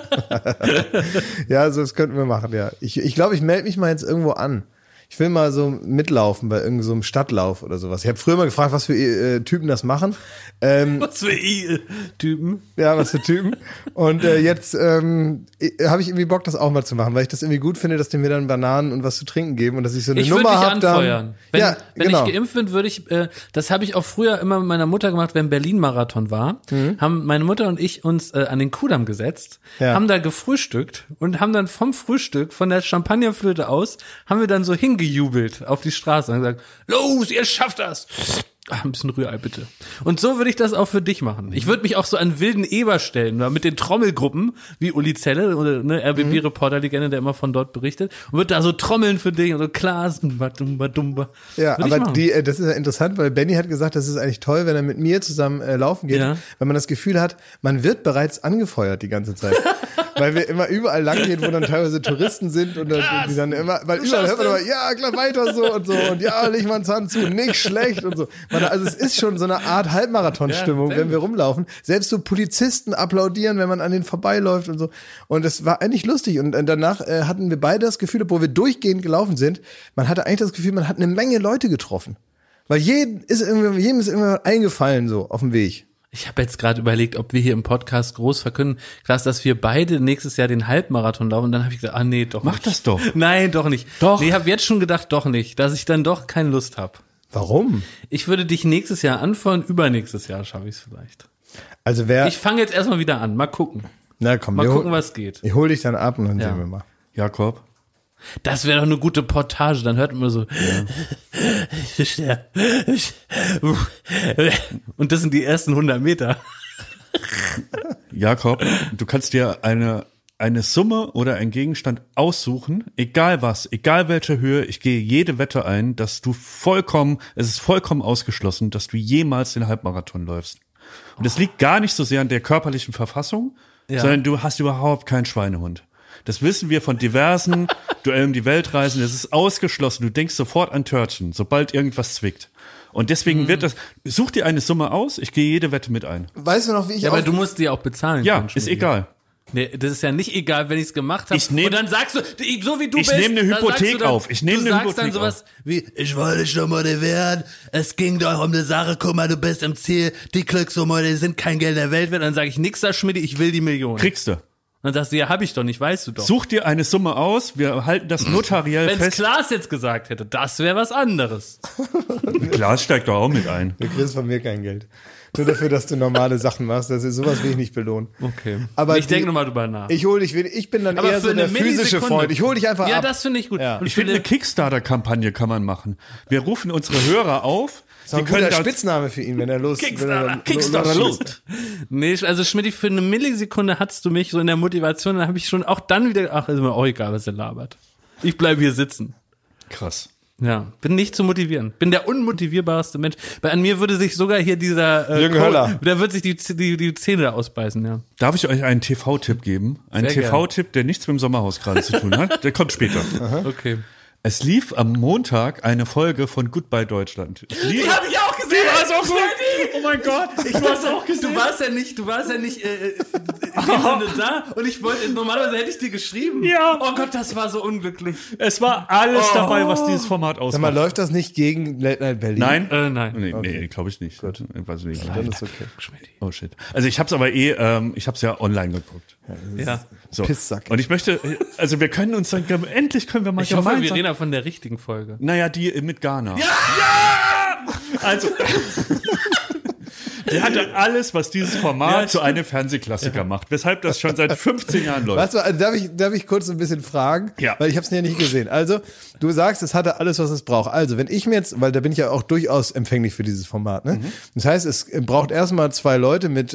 Ja, so das könnten wir machen, ja. Ich glaube, ich melde mich mal jetzt irgendwo an. Ich will mal so mitlaufen bei irgendeinem so einem Stadtlauf oder sowas. Ich habe früher mal gefragt, was für Typen das machen. Was für Typen. Ja, was für Typen. Und jetzt habe ich irgendwie Bock, das auch mal zu machen, weil ich das irgendwie gut finde, dass die mir dann Bananen und was zu trinken geben und dass ich so eine Ich würde Nummer dich habe. anfeuern. Wenn, Ja, wenn genau. ich geimpft bin, würde ich, das habe ich auch früher immer mit meiner Mutter gemacht, wenn Berlin-Marathon war, haben meine Mutter und ich uns an den Kudamm gesetzt, Ja. haben da gefrühstückt und haben dann vom Frühstück, von der Champagnerflöte aus, haben wir dann so hingejubelt auf die Straße und gesagt, los, ihr schafft das! Ach, ein bisschen Rührei, bitte. Und so würde ich das auch für dich machen. Ich würde mich auch so an wilden Eber stellen, mit den Trommelgruppen, wie Uli Zelle, oder ne, RBB-Reporter-Legende, der immer von dort berichtet, und würde da so trommeln für dich und so Klaas, dumba, dumba. Ja, Würde ich aber machen. das ist ja interessant, weil Benny hat gesagt, das ist eigentlich toll, wenn er mit mir zusammen laufen geht, Ja. weil man das Gefühl hat, man wird bereits angefeuert die ganze Zeit. Weil wir immer überall lang gehen, wo dann teilweise Touristen sind und die dann immer, weil überall hört man immer, ja, klar, weiter so und ja, leg mal einen Zahn zu, nicht schlecht und so. Also es ist schon so eine Art Halbmarathon-Stimmung, Ja, wenn wir rumlaufen. Selbst so Polizisten applaudieren, wenn man an denen vorbeiläuft und so. Und es war eigentlich lustig. Und danach hatten wir beide das Gefühl, obwohl wir durchgehend gelaufen sind, man hatte eigentlich das Gefühl, man hat eine Menge Leute getroffen. Weil jedem ist irgendwie eingefallen so auf dem Weg. Ich habe jetzt gerade überlegt, ob wir hier im Podcast groß verkünden, Klaas, dass wir beide nächstes Jahr den Halbmarathon laufen. Und dann habe ich gesagt, nee, doch Mach nicht. das doch. Nein, doch nicht. Doch. Nee, ich habe jetzt schon gedacht, doch nicht, dass ich dann doch keine Lust habe. Warum? Ich würde dich nächstes Jahr anfeuern, übernächstes Jahr schaffe ich es vielleicht. Also Ich fange jetzt erstmal wieder an, mal gucken. na komm, Mal gucken, was geht. ich hol dich dann ab und dann Ja. sehen wir mal. Jakob. Das wäre doch eine gute Portage, dann hört man so. Und das sind die ersten 100 Meter. Jakob, du kannst dir eine Summe oder einen Gegenstand aussuchen, egal was, egal welche Höhe, ich gehe jede Wette ein, dass du es ist vollkommen ausgeschlossen, dass du jemals den Halbmarathon läufst. Und es liegt gar nicht so sehr an der körperlichen Verfassung, sondern du hast überhaupt keinen Schweinehund. Das wissen wir von diversen Duellen um die Weltreisen, das ist ausgeschlossen, du denkst sofort an Törtchen, sobald irgendwas zwickt. Und deswegen such dir eine Summe aus, ich gehe jede Wette mit ein. Weißt du noch, wie ich Ja, aber du musst die auch bezahlen. Ja, können, ist Schmiedi. egal. Nee, das ist ja nicht egal, wenn ich es gemacht habe. Und dann sagst du, so wie du bist. Ich nehme eine dann sagst Hypothek du dann, auf. Ich nehme du eine sagst dann Hypothek sowas wie, ich wollte dich doch motivieren, es ging doch um eine Sache, guck mal, du bist im Ziel, die Glückssumme, die sind kein Geld der Welt wert. Dann sage ich, nix da, Schmiedi, ich will die Million. Kriegst du. Dann sagst du, ja, hab ich doch nicht, weißt du doch. Such dir eine Summe aus, wir halten das notariell Wenn's fest. Klaas jetzt gesagt hätte, das wäre was anderes. Klaas steigt doch auch mit ein. Du kriegst von mir kein Geld. Nur dafür, dass du normale Sachen machst. Das ist sowas will ich nicht belohnen. Okay. Aber ich denke nochmal drüber nach. Ich hol dich, ich bin dann Aber eher für so der eine physische Millisekunde. Freund. Ich hol dich einfach Ja, ab. das finde ich gut. Ja. Und Ich finde, eine Kickstarter-Kampagne kann man machen. Wir rufen unsere Hörer auf. Das ist ein guter Spitzname für ihn, wenn er Kickstarter los. Nee, also Schmidt, für eine Millisekunde hattest du mich so in der Motivation, dann habe ich schon auch dann wieder, ach, ist mir auch egal, was er labert. Ich bleibe hier sitzen. Krass. Ja, bin nicht zu motivieren. Bin der unmotivierbarste Mensch. Weil an mir würde sich sogar hier dieser Jürgen Höller. Der wird sich die Zähne da ausbeißen, ja. Darf ich euch einen TV-Tipp geben? Einen Sehr TV-Tipp, der nichts mit dem Sommerhaus gerade zu tun hat. Der kommt später. Okay. Es lief am Montag eine Folge von Goodbye Deutschland. Die habe ich auch gesehen. Die war so gut. Oh mein Gott, ich war's auch gesehen. Du warst ja nicht in dem Sinne da und ich wollte, normalerweise hätte ich dir geschrieben. Ja. Oh Gott, das war so unglücklich. Es war alles dabei, was dieses Format ausmacht. Sag mal, läuft das nicht gegen Late Night Berlin? Nein? Nein. Nee, glaube ich nicht. Gut. Weiß nicht. Dann ist okay. Oh shit. Also ich hab's aber ich hab's ja online geguckt. Ja. So. Pisssack. Und ich möchte, also wir können uns dann, endlich können wir mal Ich hoffe, wir gemeinsam. reden ja von der richtigen Folge. Naja, die mit Ghana. Ja! Also, der hatte alles, was dieses Format zu einem Fernsehklassiker macht, weshalb das schon seit 15 Jahren läuft. Darf ich kurz ein bisschen fragen? Ja. Weil ich habe es ja nicht gesehen. Also, du sagst, es hatte alles, was es braucht. Also, wenn ich mir jetzt, weil da bin ich ja auch durchaus empfänglich für dieses Format, ne? Das heißt, es braucht erstmal 2 Leute mit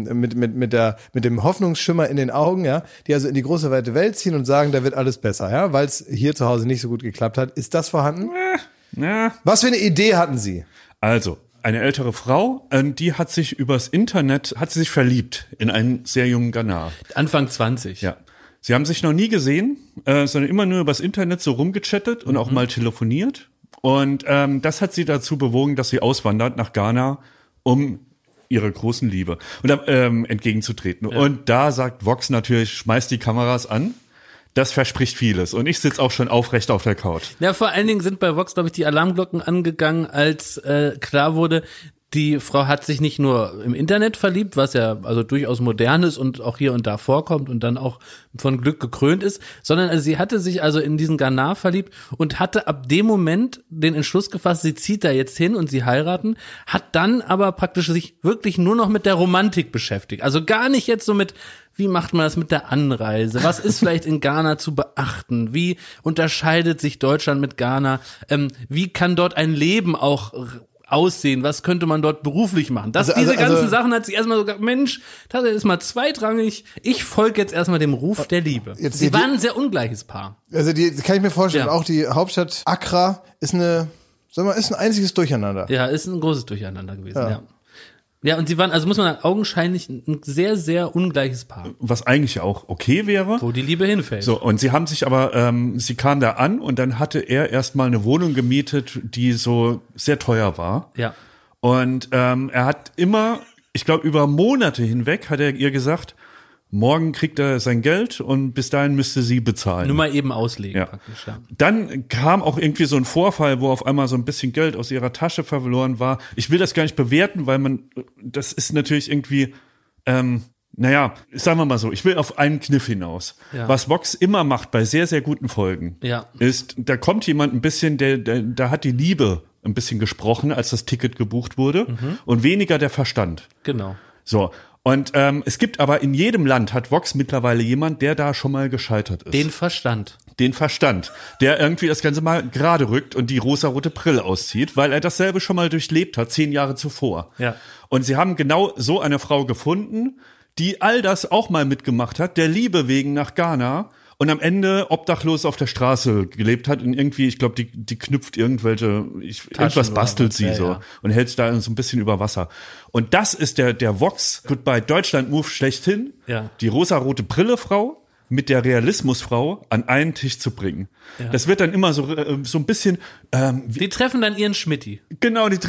dem Hoffnungsschimmer in den Augen, ja, die also in die große weite Welt ziehen und sagen, da wird alles besser, ja, weil es hier zu Hause nicht so gut geklappt hat. Ist das vorhanden? Ja. Was für eine Idee hatten Sie? Also, eine ältere Frau, die hat sich übers Internet, verliebt in einen sehr jungen Ghana. Anfang 20. Ja. Sie haben sich noch nie gesehen, sondern immer nur übers Internet so rumgechattet und auch mal telefoniert. Und das hat sie dazu bewogen, dass sie auswandert nach Ghana, um ihrer großen Liebe und entgegenzutreten. Ja. Und da sagt Vox natürlich, schmeißt die Kameras an. Das verspricht vieles. Und ich sitze auch schon aufrecht auf der Couch. Ja, vor allen Dingen sind bei Vox, glaube ich, die Alarmglocken angegangen, als klar wurde, die Frau hat sich nicht nur im Internet verliebt, was ja also durchaus modern ist und auch hier und da vorkommt und dann auch von Glück gekrönt ist, sondern also sie hatte sich also in diesen Ghana verliebt und hatte ab dem Moment den Entschluss gefasst, sie zieht da jetzt hin und sie heiraten, hat dann aber praktisch sich wirklich nur noch mit der Romantik beschäftigt. Also gar nicht jetzt so mit, wie macht man das mit der Anreise? Was ist vielleicht in Ghana zu beachten? Wie unterscheidet sich Deutschland mit Ghana? Wie kann dort ein Leben auch aussehen? Was könnte man dort beruflich machen? Diese ganzen Sachen hat sie erstmal so gesagt, Mensch, das ist mal zweitrangig. Ich folge jetzt erstmal dem Ruf der Liebe. Sie waren ein sehr ungleiches Paar. Also kann ich mir vorstellen, Ja. auch die Hauptstadt Accra ist ein einziges Durcheinander. Ja, ist ein großes Durcheinander gewesen, ja. Ja, und sie waren, also muss man sagen, augenscheinlich ein sehr, sehr ungleiches Paar. Was eigentlich auch okay wäre. Wo die Liebe hinfällt. So, und sie haben sich aber, sie kam da an und dann hatte er erstmal eine Wohnung gemietet, die so sehr teuer war. Ja. Und er hat immer, ich glaube über Monate hinweg, hat er ihr gesagt, morgen kriegt er sein Geld und bis dahin müsste sie bezahlen. Nur mal eben auslegen Ja. praktisch, ja. Dann kam auch irgendwie so ein Vorfall, wo auf einmal so ein bisschen Geld aus ihrer Tasche verloren war. Ich will das gar nicht bewerten, weil das ist natürlich irgendwie, sagen wir mal so, ich will auf einen Kniff hinaus. Ja. Was Vox immer macht bei sehr, sehr guten Folgen, Ja. ist, da kommt jemand ein bisschen, da hat die Liebe ein bisschen gesprochen, als das Ticket gebucht wurde und weniger der Verstand. Genau. So. Und es gibt aber in jedem Land hat Vox mittlerweile jemand, der da schon mal gescheitert ist. Den Verstand. Der irgendwie das Ganze mal gerade rückt und die rosarote Brille auszieht, weil er dasselbe schon mal durchlebt hat, 10 Jahre zuvor. Ja. Und sie haben genau so eine Frau gefunden, die all das auch mal mitgemacht hat, der Liebe wegen nach Ghana und am Ende obdachlos auf der Straße gelebt hat und irgendwie, ich glaube, die knüpft irgendwas bastelt sie so ja. und hält es da so ein bisschen über Wasser. Und das ist der Vox Goodbye Deutschland Move schlechthin, Ja. die rosarote Brille Frau mit der Realismusfrau an einen Tisch zu bringen. Ja. Das wird dann immer so ein bisschen Die treffen dann ihren Schmitti. genau die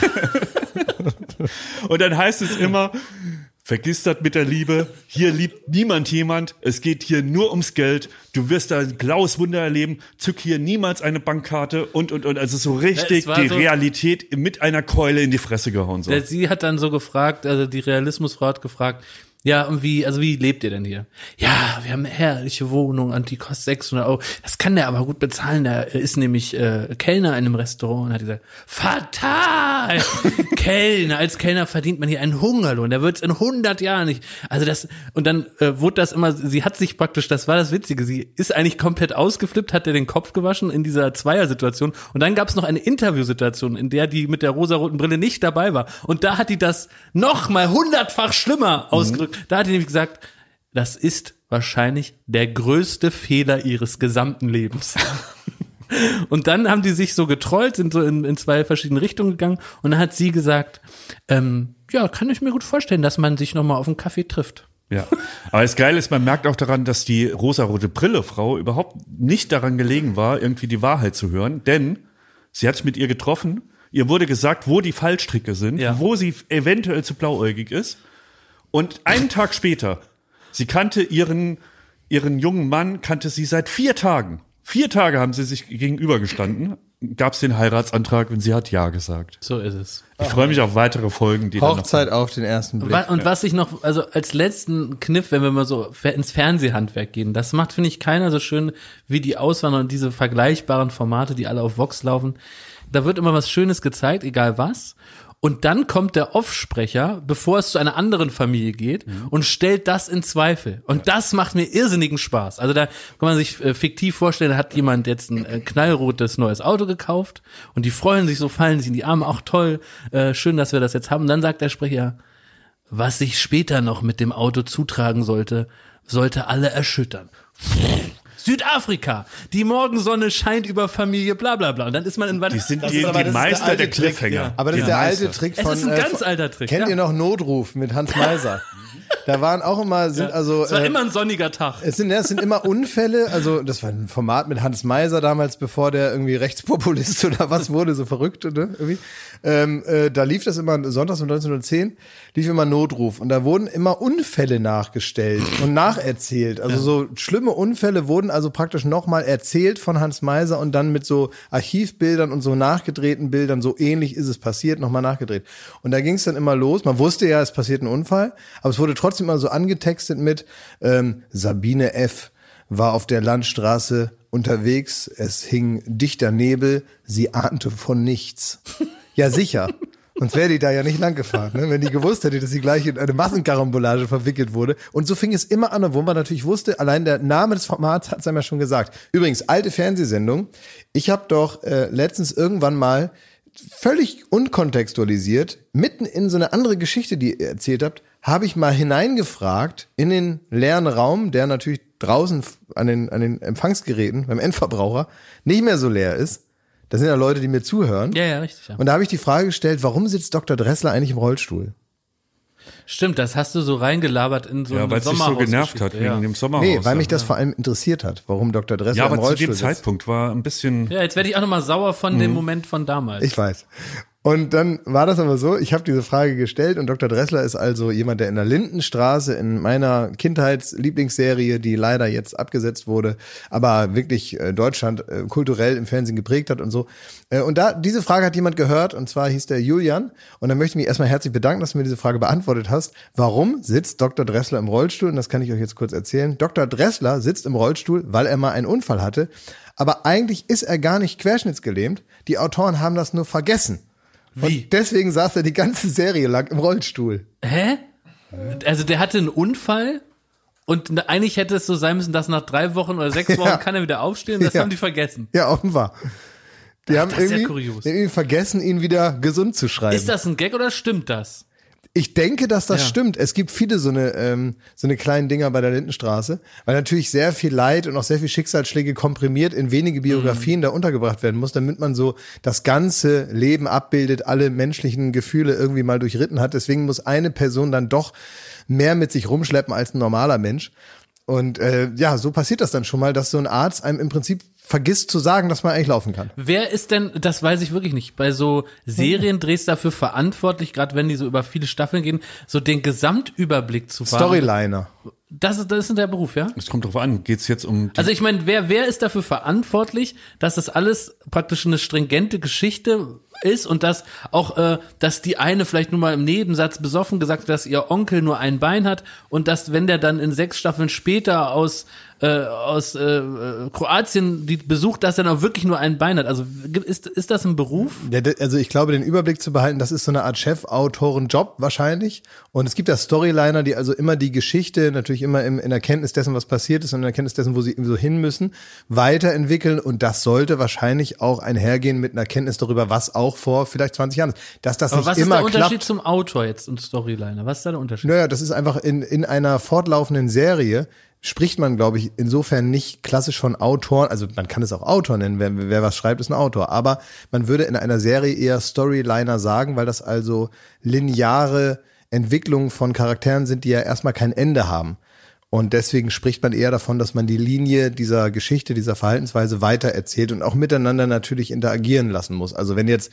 und dann heißt es immer, vergiss das mit der Liebe, hier liebt niemand jemand, es geht hier nur ums Geld, du wirst da ein blaues Wunder erleben, zück hier niemals eine Bankkarte und, also so richtig die Realität mit einer Keule in die Fresse gehauen. So. Sie hat dann so gefragt, also die Realismusfrau hat gefragt, ja, und wie lebt ihr denn hier? Ja, wir haben eine herrliche Wohnung und die kostet 600 Euro. Das kann der aber gut bezahlen. Der ist nämlich Kellner in einem Restaurant und hat gesagt, fatal! Als Kellner verdient man hier einen Hungerlohn. Der wird es in 100 Jahren nicht. Also und dann wurde das immer, sie hat sich praktisch, das war das Witzige, sie ist eigentlich komplett ausgeflippt, hat ihr den Kopf gewaschen in dieser Zweiersituation und dann gab es noch eine Interviewsituation, in der die mit der rosaroten Brille nicht dabei war. Und da hat die das noch mal 100-fach schlimmer ausgedrückt. Da hat die nämlich gesagt, das ist wahrscheinlich der größte Fehler ihres gesamten Lebens. Und dann haben die sich so getrollt, sind so in 2 verschiedene Richtungen gegangen und dann hat sie gesagt, ja, kann ich mir gut vorstellen, dass man sich nochmal auf einen Kaffee trifft. Ja, aber das Geile ist, man merkt auch daran, dass die rosarote Brille-Frau überhaupt nicht daran gelegen war, irgendwie die Wahrheit zu hören, denn sie hat sich mit ihr getroffen, Ihr wurde gesagt, wo die Fallstricke sind, wo sie eventuell zu blauäugig ist. Und einen Tag später, sie kannte ihren jungen Mann, kannte sie seit 4 Tagen. 4 Tage haben sie sich gegenübergestanden. Gab es den Heiratsantrag und sie hat ja gesagt. So ist es. Ich freue mich auf weitere Folgen, die Hochzeit auf den ersten Blick. Und was ich noch, also als letzten Kniff, wenn wir mal so ins Fernsehhandwerk gehen, das macht, finde ich, keiner so schön wie die Auswanderer und diese vergleichbaren Formate, die alle auf Vox laufen. Da wird immer was Schönes gezeigt, egal was. Und dann kommt der Offsprecher, bevor es zu einer anderen Familie geht, und stellt das in Zweifel. Und das macht mir irrsinnigen Spaß. Also da kann man sich fiktiv vorstellen, da hat jemand jetzt ein knallrotes neues Auto gekauft und die freuen sich so, fallen sich in die Arme, auch toll, schön, dass wir das jetzt haben. Und dann sagt der Sprecher, was sich später noch mit dem Auto zutragen sollte alle erschüttern. Südafrika, die Morgensonne scheint über Familie, bla bla bla. Und dann ist man in Die sind die Meister der Cliffhanger. Ja. Aber das ist der alte Trick von... Es ist ein ganz alter Trick. Kennt ihr noch Notruf mit Hans Meiser? Da waren auch immer, es war immer ein sonniger Tag. Es sind immer Unfälle, also das war ein Format mit Hans Meiser damals, bevor der irgendwie Rechtspopulist oder was wurde, so verrückt, ne? Irgendwie. Da lief das immer, sonntags um 19:10, lief immer Notruf und da wurden immer Unfälle nachgestellt und nacherzählt. Also so schlimme Unfälle wurden also praktisch nochmal erzählt von Hans Meiser und dann mit so Archivbildern und so nachgedrehten Bildern, so ähnlich ist es passiert, nochmal nachgedreht. Und da ging es dann immer los, man wusste ja, es passiert ein Unfall, aber es wurde trotzdem immer so angetextet mit Sabine F. war auf der Landstraße unterwegs, es hing dichter Nebel, sie ahnte von nichts. Ja, sicher. Sonst wäre die da ja nicht lang gefahren, ne? Wenn die gewusst hätte, dass sie gleich in eine Massenkarambolage verwickelt wurde. Und so fing es immer an, wo man natürlich wusste, allein der Name des Formats hat es einem ja schon gesagt. Übrigens, alte Fernsehsendung. Ich habe doch letztens irgendwann mal völlig unkontextualisiert, mitten in so eine andere Geschichte, die ihr erzählt habt, habe ich mal hineingefragt in den leeren Raum, der natürlich draußen an den Empfangsgeräten beim Endverbraucher nicht mehr so leer ist. Das sind ja Leute, die mir zuhören. Ja, richtig. Ja. Und da habe ich die Frage gestellt, warum sitzt Dr. Dressler eigentlich im Rollstuhl? Stimmt, das hast du so reingelabert in so ein Sommerhaus. Ja, weil es dich so genervt hat wegen dem Sommerhaus. Nee, weil mich das vor allem interessiert hat, warum Dr. Dressler im Rollstuhl sitzt. Ja, aber zu dem Zeitpunkt war ein bisschen... Ja, jetzt werde ich auch nochmal sauer von dem Moment von damals. Ich weiß. Und dann war das aber so, ich habe diese Frage gestellt und Dr. Dressler ist also jemand, der in der Lindenstraße in meiner Kindheitslieblingsserie, die leider jetzt abgesetzt wurde, aber wirklich Deutschland kulturell im Fernsehen geprägt hat und so. Und diese Frage hat jemand gehört und zwar hieß der Julian und dann möchte ich mich erstmal herzlich bedanken, dass du mir diese Frage beantwortet hast. Warum sitzt Dr. Dressler im Rollstuhl? Und das kann ich euch jetzt kurz erzählen. Dr. Dressler sitzt im Rollstuhl, weil er mal einen Unfall hatte, aber eigentlich ist er gar nicht querschnittsgelähmt. Die Autoren haben das nur vergessen. Wie? Und deswegen saß er die ganze Serie lang im Rollstuhl. Hä? Also der hatte einen Unfall und eigentlich hätte es so sein müssen, dass nach 3 Wochen oder 6 Wochen kann er wieder aufstehen. Das haben die vergessen. Ja, offenbar. Die haben irgendwie vergessen, ihn wieder gesund zu schreiben. Ist das ein Gag oder stimmt das? Ich denke, dass das stimmt. Es gibt viele so eine kleinen Dinger bei der Lindenstraße, weil natürlich sehr viel Leid und auch sehr viel Schicksalsschläge komprimiert in wenige Biografien da untergebracht werden muss, damit man so das ganze Leben abbildet, alle menschlichen Gefühle irgendwie mal durchritten hat. Deswegen muss eine Person dann doch mehr mit sich rumschleppen als ein normaler Mensch. Und so passiert das dann schon mal, dass so ein Arzt einem im Prinzip vergisst zu sagen, dass man eigentlich laufen kann. Wer ist denn, das weiß ich wirklich nicht, bei so Seriendrehs dafür verantwortlich, gerade wenn die so über viele Staffeln gehen, so den Gesamtüberblick zu fahren? Storyliner. Das ist der Beruf, ja? Es kommt drauf an, geht's jetzt um... Also ich meine, wer ist dafür verantwortlich, dass das alles praktisch eine stringente Geschichte ist und dass auch, dass die eine vielleicht nur mal im Nebensatz besoffen gesagt hat, dass ihr Onkel nur ein Bein hat und dass, wenn der dann in 6 Staffeln später aus Kroatien die besucht, dass er dann auch wirklich nur ein Bein hat. Also ist das ein Beruf? Ja, also ich glaube, den Überblick zu behalten, das ist so eine Art Chefautorenjob wahrscheinlich. Und es gibt da Storyliner, die also immer die Geschichte, natürlich immer in Erkenntnis dessen, was passiert ist und in Erkenntnis dessen, wo sie so hin müssen, weiterentwickeln. Und das sollte wahrscheinlich auch einhergehen mit einer Erkenntnis darüber, was auch vor vielleicht 20 Jahren ist. Dass das aber nicht immer klappt. Was ist der Unterschied zum Autor jetzt und Storyliner? Was ist da der Unterschied? Naja, das ist einfach in einer fortlaufenden Serie spricht man, glaube ich, insofern nicht klassisch von Autoren, also man kann es auch Autor nennen, wer was schreibt, ist ein Autor, aber man würde in einer Serie eher Storyliner sagen, weil das also lineare Entwicklungen von Charakteren sind, die ja erstmal kein Ende haben. Und deswegen spricht man eher davon, dass man die Linie dieser Geschichte, dieser Verhaltensweise weiter erzählt und auch miteinander natürlich interagieren lassen muss. Also wenn jetzt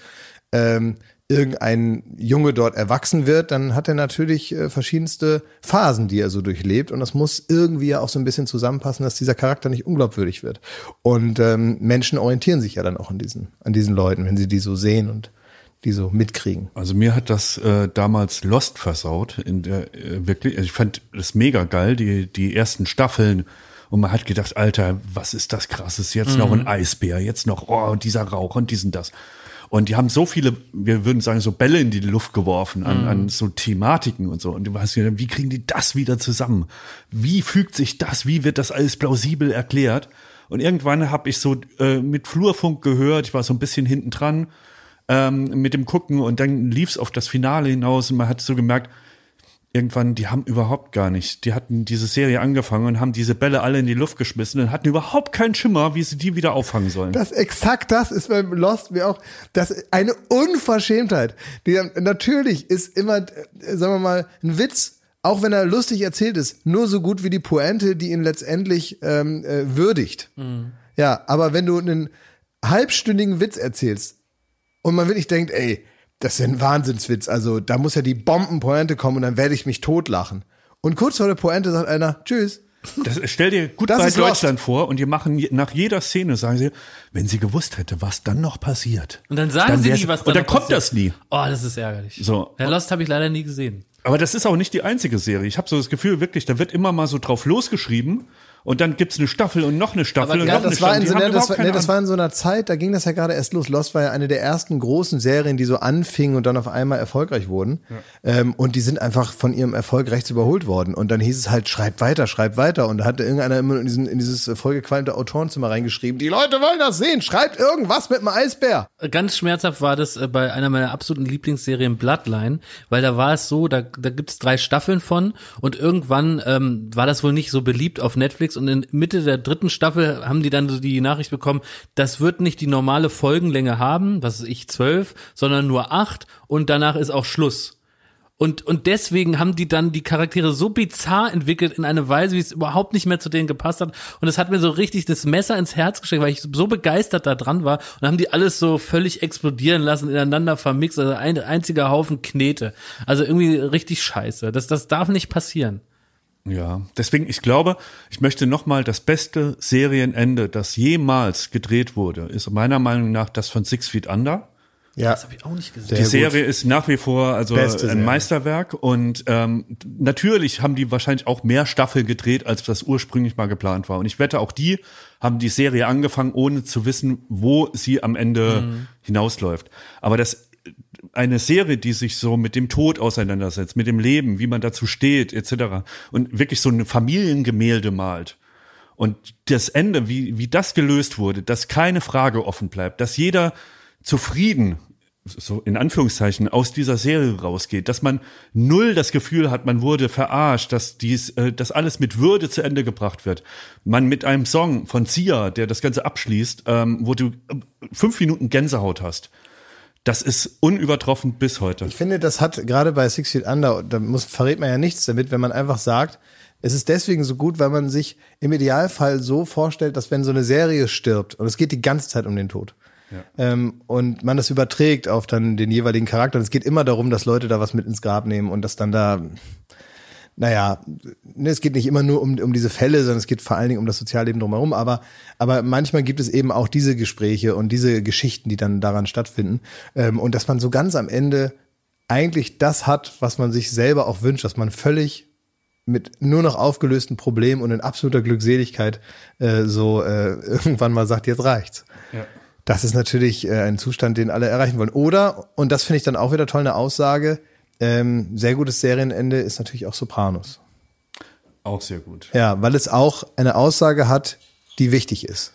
irgendein Junge dort erwachsen wird, dann hat er natürlich verschiedenste Phasen, die er so durchlebt. Und das muss irgendwie ja auch so ein bisschen zusammenpassen, dass dieser Charakter nicht unglaubwürdig wird. Und Menschen orientieren sich ja dann auch an diesen Leuten, wenn sie die so sehen und die so mitkriegen. Also mir hat das damals Lost versaut. Wirklich, ich fand das mega geil, die ersten Staffeln. Und man hat gedacht, Alter, was ist das Krasses? Jetzt noch ein Eisbär, jetzt noch dieser Rauch und dies und das. Und die haben so viele, wir würden sagen, so Bälle in die Luft geworfen an so Thematiken und so. Und du weißt, wie kriegen die das wieder zusammen? Wie fügt sich das? Wie wird das alles plausibel erklärt? Und irgendwann habe ich so mit Flurfunk gehört, ich war so ein bisschen hinten dran mit dem Gucken und dann lief's auf das Finale hinaus und man hat so gemerkt, irgendwann, die haben überhaupt gar nicht, die hatten diese Serie angefangen und haben diese Bälle alle in die Luft geschmissen und hatten überhaupt keinen Schimmer, wie sie die wieder auffangen sollen. Das ist beim Lost mir auch, das ist eine Unverschämtheit. Natürlich ist immer, sagen wir mal, ein Witz, auch wenn er lustig erzählt ist, nur so gut wie die Pointe, die ihn letztendlich würdigt. Mhm. Ja, aber wenn du einen halbstündigen Witz erzählst und man wirklich denkt, ey, das ist ein Wahnsinnswitz, also da muss ja die Bombenpointe kommen und dann werde ich mich totlachen. Und kurz vor der Pointe sagt einer, tschüss. Stell dir gut bei Deutschland vor und die machen nach jeder Szene, sagen sie, wenn sie gewusst hätte, was dann noch passiert. Und dann sagen sie nie, was dann und dann kommt das nie. Oh, das ist ärgerlich. So. Ja, Lost habe ich leider nie gesehen. Aber das ist auch nicht die einzige Serie. Ich habe so das Gefühl, wirklich, da wird immer mal so drauf losgeschrieben. Und dann gibt's eine Staffel und noch eine Staffel und noch eine Staffel. Das war in so einer Zeit, da ging das ja gerade erst los. Lost war ja eine der ersten großen Serien, die so anfingen und dann auf einmal erfolgreich wurden. Ja. Und die sind einfach von ihrem Erfolg rechts überholt worden. Und dann hieß es halt, schreibt weiter. Und da hatte irgendeiner immer in dieses vollgequalmte Autorenzimmer reingeschrieben, die Leute wollen das sehen, schreibt irgendwas mit einem Eisbär. Ganz schmerzhaft war das bei einer meiner absoluten Lieblingsserien Bloodline, weil da war es so, da gibt's 3 Staffeln von und irgendwann war das wohl nicht so beliebt auf Netflix und in Mitte der 3. Staffel haben die dann so die Nachricht bekommen, das wird nicht die normale Folgenlänge haben, was weiß ich, 12, sondern nur 8 und danach ist auch Schluss. Und deswegen haben die dann die Charaktere so bizarr entwickelt in eine Weise, wie es überhaupt nicht mehr zu denen gepasst hat. Und es hat mir so richtig das Messer ins Herz gesteckt, weil ich so begeistert da dran war. Und haben die alles so völlig explodieren lassen, ineinander vermixt, also ein einziger Haufen Knete. Also irgendwie richtig scheiße. Das darf nicht passieren. Ja, deswegen, ich glaube, ich möchte nochmal das beste Serienende, das jemals gedreht wurde, ist meiner Meinung nach das von 6 Feet Under. Ja, das habe ich auch nicht gesehen. Die Serie ist nach wie vor also ein Meisterwerk und natürlich haben die wahrscheinlich auch mehr Staffeln gedreht, als das ursprünglich mal geplant war. Und ich wette, auch die haben die Serie angefangen, ohne zu wissen, wo sie am Ende hinausläuft. Aber eine Serie, die sich so mit dem Tod auseinandersetzt, mit dem Leben, wie man dazu steht, etc. und wirklich so ein Familiengemälde malt. Und das Ende, wie das gelöst wurde, dass keine Frage offen bleibt, dass jeder zufrieden, so in Anführungszeichen, aus dieser Serie rausgeht, dass man null das Gefühl hat, man wurde verarscht, dass das alles mit Würde zu Ende gebracht wird. Man mit einem Song von Sia, der das Ganze abschließt, wo du 5 Minuten Gänsehaut hast. Das ist unübertroffen bis heute. Ich finde, das hat gerade bei 6 Feet Under, da verrät man ja nichts damit, wenn man einfach sagt, es ist deswegen so gut, weil man sich im Idealfall so vorstellt, dass wenn so eine Serie stirbt, und es geht die ganze Zeit um den Tod, und man das überträgt auf dann den jeweiligen Charakter, und es geht immer darum, dass Leute da was mit ins Grab nehmen und dass dann da, naja, es geht nicht immer nur um diese Fälle, sondern es geht vor allen Dingen um das Sozialleben drumherum, aber manchmal gibt es eben auch diese Gespräche und diese Geschichten, die dann daran stattfinden, und dass man so ganz am Ende eigentlich das hat, was man sich selber auch wünscht, dass man völlig mit nur noch aufgelösten Problemen und in absoluter Glückseligkeit irgendwann mal sagt, jetzt reicht's. Ja. Das ist natürlich ein Zustand, den alle erreichen wollen. Oder, und das finde ich dann auch wieder toll, eine Aussage, sehr gutes Serienende ist natürlich auch Sopranos. Auch sehr gut. Ja, weil es auch eine Aussage hat, die wichtig ist.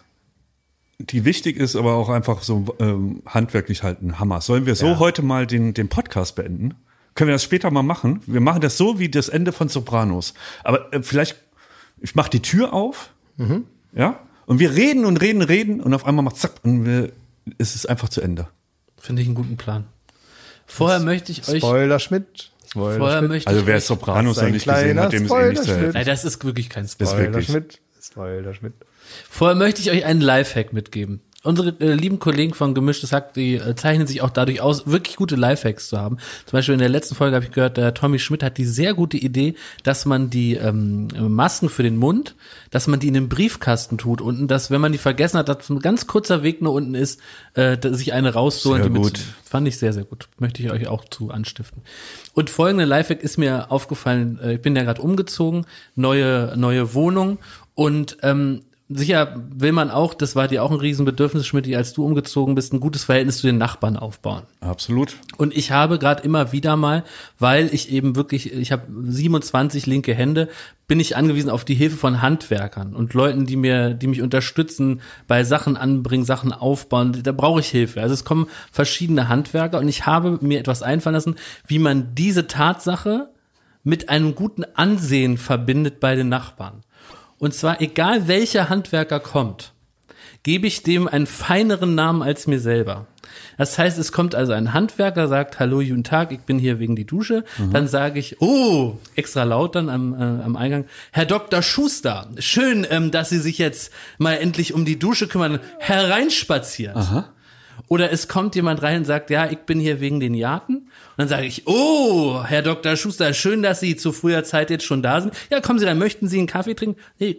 Die wichtig ist, aber auch einfach so handwerklich halt ein Hammer. Sollen wir so heute mal den Podcast beenden? Können wir das später mal machen? Wir machen das so wie das Ende von Sopranos. Aber vielleicht, ich mache die Tür auf, ja, und wir reden und auf einmal macht zack und es ist einfach zu Ende. Finde ich einen guten Plan. Vorher möchte ich euch... Spoiler Schmidt. Also wer Sopranos noch nicht gesehen hat, dem ist eh nicht zu helfen. Nein, das ist wirklich kein Spoiler. Spoiler Schmidt. Vorher möchte ich euch einen Lifehack mitgeben. Unsere lieben Kollegen von Gemischtes Hack, die zeichnen sich auch dadurch aus, wirklich gute Lifehacks zu haben. Zum Beispiel in der letzten Folge habe ich gehört, der Tommy Schmidt hat die sehr gute Idee, dass man die Masken für den Mund, dass man die in den Briefkasten tut unten, dass wenn man die vergessen hat, dass ein ganz kurzer Weg nur unten ist, sich eine rauszuholen. Sehr gut. Fand ich sehr, sehr gut. Möchte ich euch auch zu anstiften. Und folgende Lifehack ist mir aufgefallen, ich bin ja gerade umgezogen, neue Wohnung und sicher will man auch, das war dir auch ein Riesenbedürfnis, Schmidt, als du umgezogen bist, ein gutes Verhältnis zu den Nachbarn aufbauen. Absolut. Und ich habe gerade immer wieder mal, weil ich eben wirklich, ich habe 27 linke Hände, bin ich angewiesen auf die Hilfe von Handwerkern und Leuten, die mich unterstützen, bei Sachen anbringen, Sachen aufbauen. Da brauche ich Hilfe. Also es kommen verschiedene Handwerker und ich habe mir etwas einfallen lassen, wie man diese Tatsache mit einem guten Ansehen verbindet bei den Nachbarn. Und zwar, egal welcher Handwerker kommt, gebe ich dem einen feineren Namen als mir selber. Das heißt, es kommt also ein Handwerker, sagt, hallo, guten Tag, ich bin hier wegen die Dusche. Dann sage ich, extra laut dann am Eingang, Herr Dr. Schuster, schön, dass Sie sich jetzt mal endlich um die Dusche kümmern, hereinspaziert. Aha. Oder es kommt jemand rein und sagt, ja, ich bin hier wegen den Jaten. Und dann sage ich, Herr Dr. Schuster, schön, dass Sie zu früher Zeit jetzt schon da sind. Ja, kommen Sie, dann möchten Sie einen Kaffee trinken? Nee,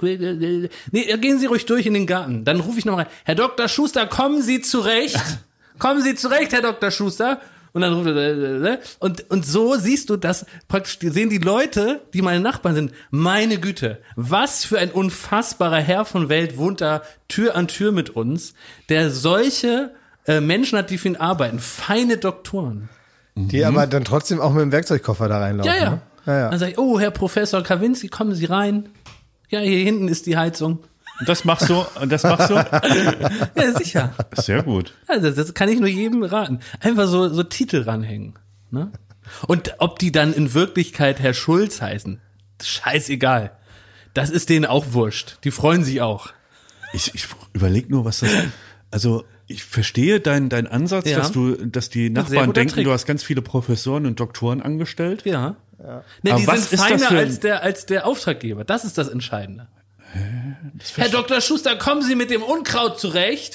gehen Sie ruhig durch in den Garten. Dann rufe ich nochmal rein, Herr Dr. Schuster, kommen Sie zurecht. Kommen Sie zurecht, Herr Dr. Schuster. Und dann ruft er, und so siehst du, dass praktisch sehen die Leute, die meine Nachbarn sind, meine Güte, was für ein unfassbarer Herr von Welt wohnt da Tür an Tür mit uns, der solche Menschen hat, die für ihn arbeiten, feine Doktoren. Die aber dann trotzdem auch mit dem Werkzeugkoffer da reinlaufen. Ja. Ne? Ja. Dann sage ich, Herr Professor Kawinski, kommen Sie rein. Ja, hier hinten ist die Heizung. Und das machst du? Ja, sicher. Sehr gut. Also das kann ich nur jedem raten. Einfach so Titel ranhängen. Ne? Und ob die dann in Wirklichkeit Herr Schulz heißen, scheißegal. Das ist denen auch wurscht. Die freuen sich auch. Ich überlege nur, was das... Also ich verstehe deinen Ansatz, dass die Nachbarn denken, Trick. Du hast ganz viele Professoren und Doktoren angestellt. Ja. Ne, die sind feiner als der Auftraggeber. Das ist das Entscheidende. Herr Dr. Schuster, kommen Sie mit dem Unkraut zurecht?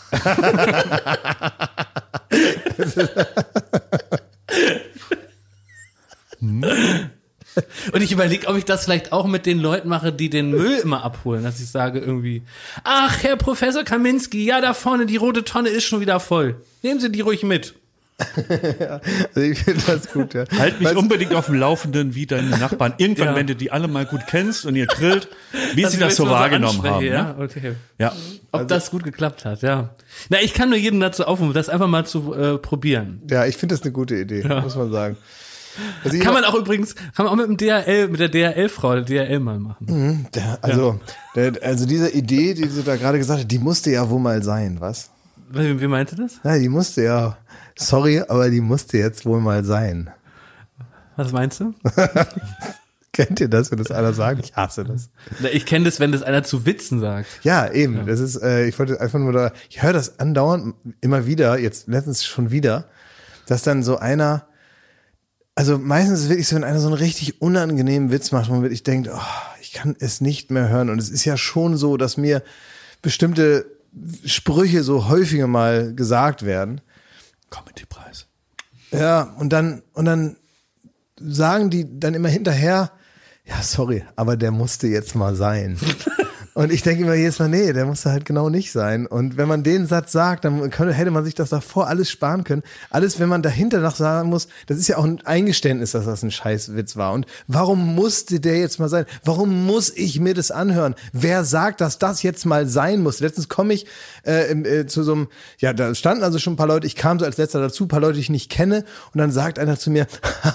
Und ich überlege, ob ich das vielleicht auch mit den Leuten mache, die den Müll immer abholen, dass ich sage irgendwie, ach, Herr Professor Kaminski, ja, da vorne, die rote Tonne ist schon wieder voll. Nehmen Sie die ruhig mit. Ja, also ich finde das gut, ja. Halt mich unbedingt auf dem Laufenden, wie deine Nachbarn. Irgendwann, wenn du die alle mal gut kennst und ihr grillt, wie sie das so wahrgenommen haben. Ja, ne? Okay. Ja. Ob das gut geklappt hat, ja. Na, ich kann nur jedem dazu aufrufen, das einfach mal zu probieren. Ja, ich finde das eine gute Idee, muss man sagen. Also kann man auch mit dem DHL, mit der DHL-Frau, der DHL-Mann machen. Also diese Idee, die sie da gerade gesagt hat, die musste ja wohl mal sein, was? Wie meinst du das? Ja, die musste ja, sorry, aber die musste jetzt wohl mal sein. Was meinst du? Kennt ihr das, wenn das einer sagt? Ich hasse das. Ich kenne das, wenn das einer zu Witzen sagt. Ja, eben. Ja. Das ist, ich wollte einfach nur ich höre das andauernd immer wieder, jetzt letztens schon wieder, dass dann so einer, also meistens ist es wirklich so, wenn einer so einen richtig unangenehmen Witz macht, wo man wirklich denkt, ich kann es nicht mehr hören. Und es ist ja schon so, dass mir bestimmte Sprüche so häufiger mal gesagt werden. Comedy-Preis. Ja, und dann sagen die dann immer hinterher, ja, sorry, aber der musste jetzt mal sein. Und ich denke immer jedes Mal, nee, der musste halt genau nicht sein. Und wenn man den Satz sagt, dann hätte man sich das davor alles sparen können. Alles, wenn man dahinter noch sagen muss, das ist ja auch ein Eingeständnis, dass das ein Scheißwitz war. Und warum musste der jetzt mal sein? Warum muss ich mir das anhören? Wer sagt, dass das jetzt mal sein muss? Letztens komme ich zu so einem, ja, da standen also schon ein paar Leute, ich kam so als letzter dazu, ein paar Leute, die ich nicht kenne. Und dann sagt einer zu mir,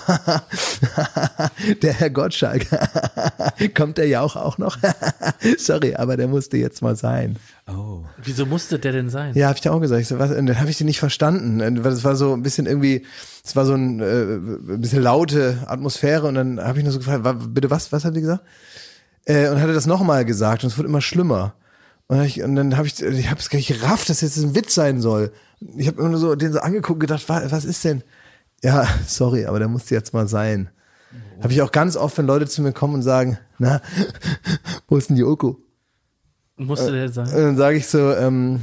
der Herr Gottschalk, kommt der ja auch noch? Sorry, aber der musste jetzt mal sein. Oh. Wieso musste der denn sein? Ja, habe ich dir auch gesagt. Ich so, was, dann habe ich den nicht verstanden. Weil das war so ein bisschen irgendwie, es war so ein bisschen laute Atmosphäre und dann habe ich nur so gefragt, bitte was hat die gesagt? Und hatte das nochmal gesagt und es wurde immer schlimmer. Und dann habe ich es gar nicht gerafft, dass jetzt ein Witz sein soll. Ich habe immer nur so den so angeguckt und gedacht, was ist denn? ja, sorry, aber der musste jetzt mal sein. Habe ich auch ganz oft, wenn Leute zu mir kommen und sagen, na, wo ist denn die Joko? Musste der sein? Dann sage ich so,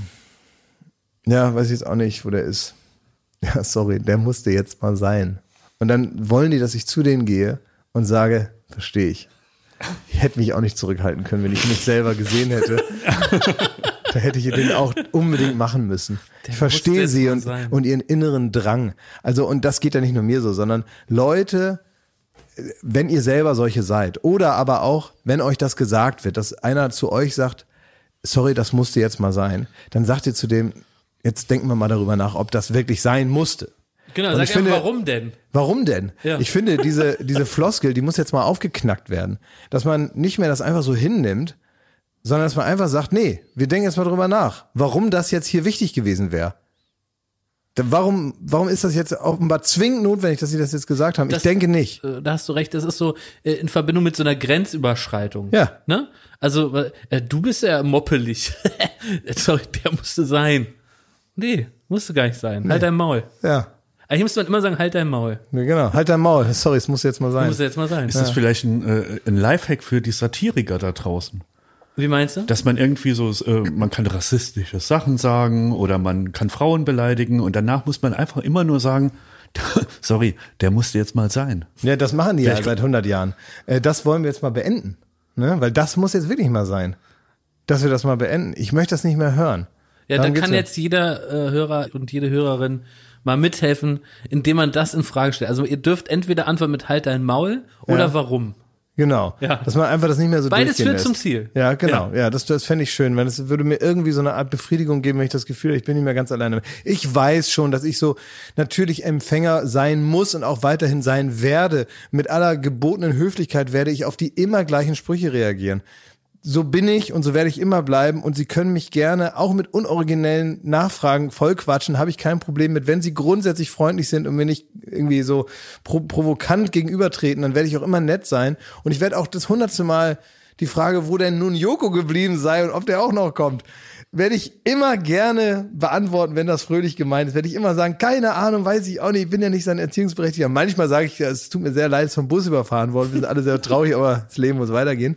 ja, weiß ich jetzt auch nicht, wo der ist. Ja, sorry, der musste jetzt mal sein. Und dann wollen die, dass ich zu denen gehe und sage, verstehe ich. Ich hätte mich auch nicht zurückhalten können, wenn ich mich selber gesehen hätte. Da hätte ich den auch unbedingt machen müssen. Ich verstehe sie und ihren inneren Drang. Also, und das geht ja nicht nur mir so, sondern Leute, wenn ihr selber solche seid oder aber auch, wenn euch das gesagt wird, dass einer zu euch sagt, sorry, das musste jetzt mal sein, dann sagt ihr zu dem, jetzt denken wir mal darüber nach, ob das wirklich sein musste. Genau, sag ja, warum denn? Warum denn? Ja. Ich finde, diese Floskel, die muss jetzt mal aufgeknackt werden. Dass man nicht mehr das einfach so hinnimmt, sondern dass man einfach sagt, nee, wir denken jetzt mal drüber nach, warum das jetzt hier wichtig gewesen wäre. Warum ist das jetzt offenbar zwingend notwendig, dass Sie das jetzt gesagt haben? Ich denke nicht. Da hast du recht, das ist so in Verbindung mit so einer Grenzüberschreitung. Ja. Ne? Also, du bist ja moppelig. Sorry, der musste sein. Nee, musste gar nicht sein. Nee. Halt dein Maul. Ja. Eigentlich müsste man immer sagen, halt dein Maul. Ja, genau, halt dein Maul. Sorry, es muss jetzt mal sein. Ist das vielleicht ein Lifehack für die Satiriker da draußen? Wie meinst du? Dass man irgendwie so, man kann rassistische Sachen sagen oder man kann Frauen beleidigen und danach muss man einfach immer nur sagen, sorry, der musste jetzt mal sein. Ja, das machen die ja seit 100 Jahren. Das wollen wir jetzt mal beenden. Ne? Weil das muss jetzt wirklich mal sein. Dass wir das mal beenden. Ich möchte das nicht mehr hören. Ja, dann kann jetzt jeder Hörer und jede Hörerin mal mithelfen, indem man das in Frage stellt. Also ihr dürft entweder antworten mit halt dein Maul oder warum. Genau. Ja. Dass man einfach das nicht mehr so beides durchgehen führt lässt. zum Ziel. Ja, genau. Ja, das fände ich schön, weil es würde mir irgendwie so eine Art Befriedigung geben, wenn ich das Gefühl habe, ich bin nicht mehr ganz alleine. Ich weiß schon, dass ich so natürlich Empfänger sein muss und auch weiterhin sein werde. Mit aller gebotenen Höflichkeit werde ich auf die immer gleichen Sprüche reagieren. So bin ich und so werde ich immer bleiben und Sie können mich gerne auch mit unoriginellen Nachfragen vollquatschen, habe ich kein Problem mit. Wenn Sie grundsätzlich freundlich sind und mir nicht irgendwie so provokant gegenübertreten, dann werde ich auch immer nett sein und ich werde auch das 100. Mal die Frage, wo denn nun Joko geblieben sei und ob der auch noch kommt, werde ich immer gerne beantworten, wenn das fröhlich gemeint ist. Werde ich immer sagen, keine Ahnung, weiß ich auch nicht, ich bin ja nicht sein Erziehungsberechtigter. Manchmal sage ich, es tut mir sehr leid, ist vom Bus überfahren worden, wir sind alle sehr traurig, aber das Leben muss weitergehen.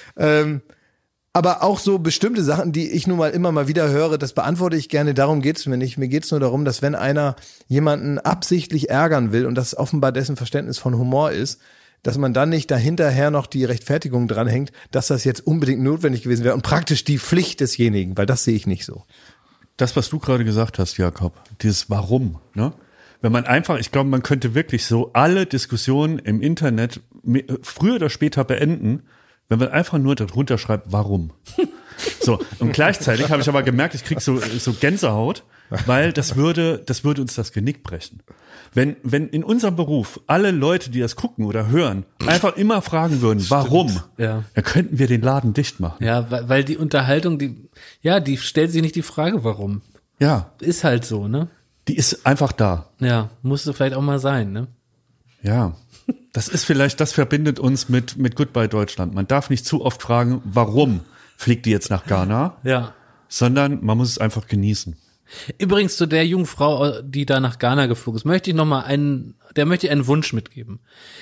Aber auch so bestimmte Sachen, die ich nun mal immer mal wieder höre, das beantworte ich gerne, darum geht's mir nicht. Mir geht's nur darum, dass wenn einer jemanden absichtlich ärgern will und das offenbar dessen Verständnis von Humor ist, dass man dann nicht dahinterher noch die Rechtfertigung dranhängt, dass das jetzt unbedingt notwendig gewesen wäre und praktisch die Pflicht desjenigen, weil das sehe ich nicht so. Das, was du gerade gesagt hast, Jakob, dieses Warum, ne? Wenn man einfach, ich glaube, man könnte wirklich so alle Diskussionen im Internet früher oder später beenden, wenn man einfach nur darunter schreibt, warum. So, und gleichzeitig habe ich aber gemerkt, ich krieg so Gänsehaut, weil das würde uns das Genick brechen. Wenn in unserem Beruf alle Leute, die das gucken oder hören, einfach immer fragen würden, warum, dann könnten wir den Laden dicht machen. Ja, weil die Unterhaltung, die stellt sich nicht die Frage, warum. Ja. Ist halt so, ne? Die ist einfach da. Ja, musste vielleicht auch mal sein, ne? Ja. Das verbindet uns mit Goodbye Deutschland. Man darf nicht zu oft fragen, warum fliegt die jetzt nach Ghana? Ja. Sondern man muss es einfach genießen. Übrigens zu der jungen Frau, die da nach Ghana geflogen ist, möchte ich einen Wunsch mitgeben.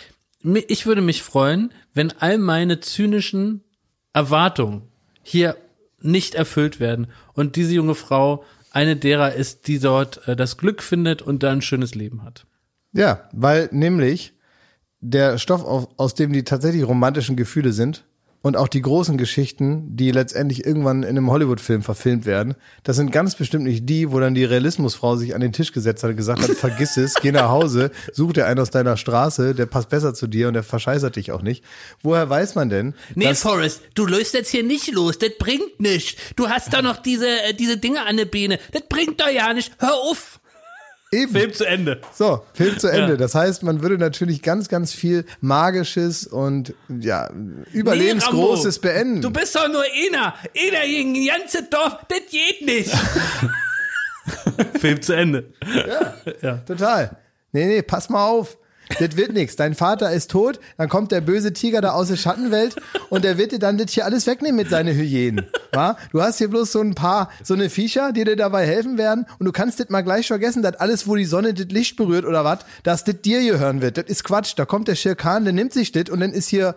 Ich würde mich freuen, wenn all meine zynischen Erwartungen hier nicht erfüllt werden und diese junge Frau eine derer ist, die dort das Glück findet und da ein schönes Leben hat. Ja, weil nämlich der Stoff, aus dem die tatsächlich romantischen Gefühle sind und auch die großen Geschichten, die letztendlich irgendwann in einem Hollywood-Film verfilmt werden, das sind ganz bestimmt nicht die, wo dann die Realismusfrau sich an den Tisch gesetzt hat und gesagt hat, vergiss es, geh nach Hause, such dir einen aus deiner Straße, der passt besser zu dir und der verscheißert dich auch nicht. Woher weiß man denn? Nee, Forrest, du löst jetzt hier nicht los, das bringt nichts. Du hast da noch diese Dinge an der Beine, das bringt doch ja nicht, hör auf. Eben. Film zu Ende. So, Film zu Ende. Ja. Das heißt, man würde natürlich ganz, ganz viel Magisches und ja, Überlebensgroßes beenden. Du bist doch nur einer gegen ein ganzes Dorf, das geht nicht. Film zu Ende. Ja, total. Nee, pass mal auf. das wird nix. Dein Vater ist tot, dann kommt der böse Tiger da aus der Schattenwelt und der wird dir dann das hier alles wegnehmen mit seinen Hyänen. Wa? Du hast hier bloß so eine Viecher, die dir dabei helfen werden und du kannst das mal gleich vergessen, dass alles, wo die Sonne das Licht berührt oder was, dass das dir gehören wird. Das ist Quatsch. Da kommt der Shere Khan, der nimmt sich das und dann ist hier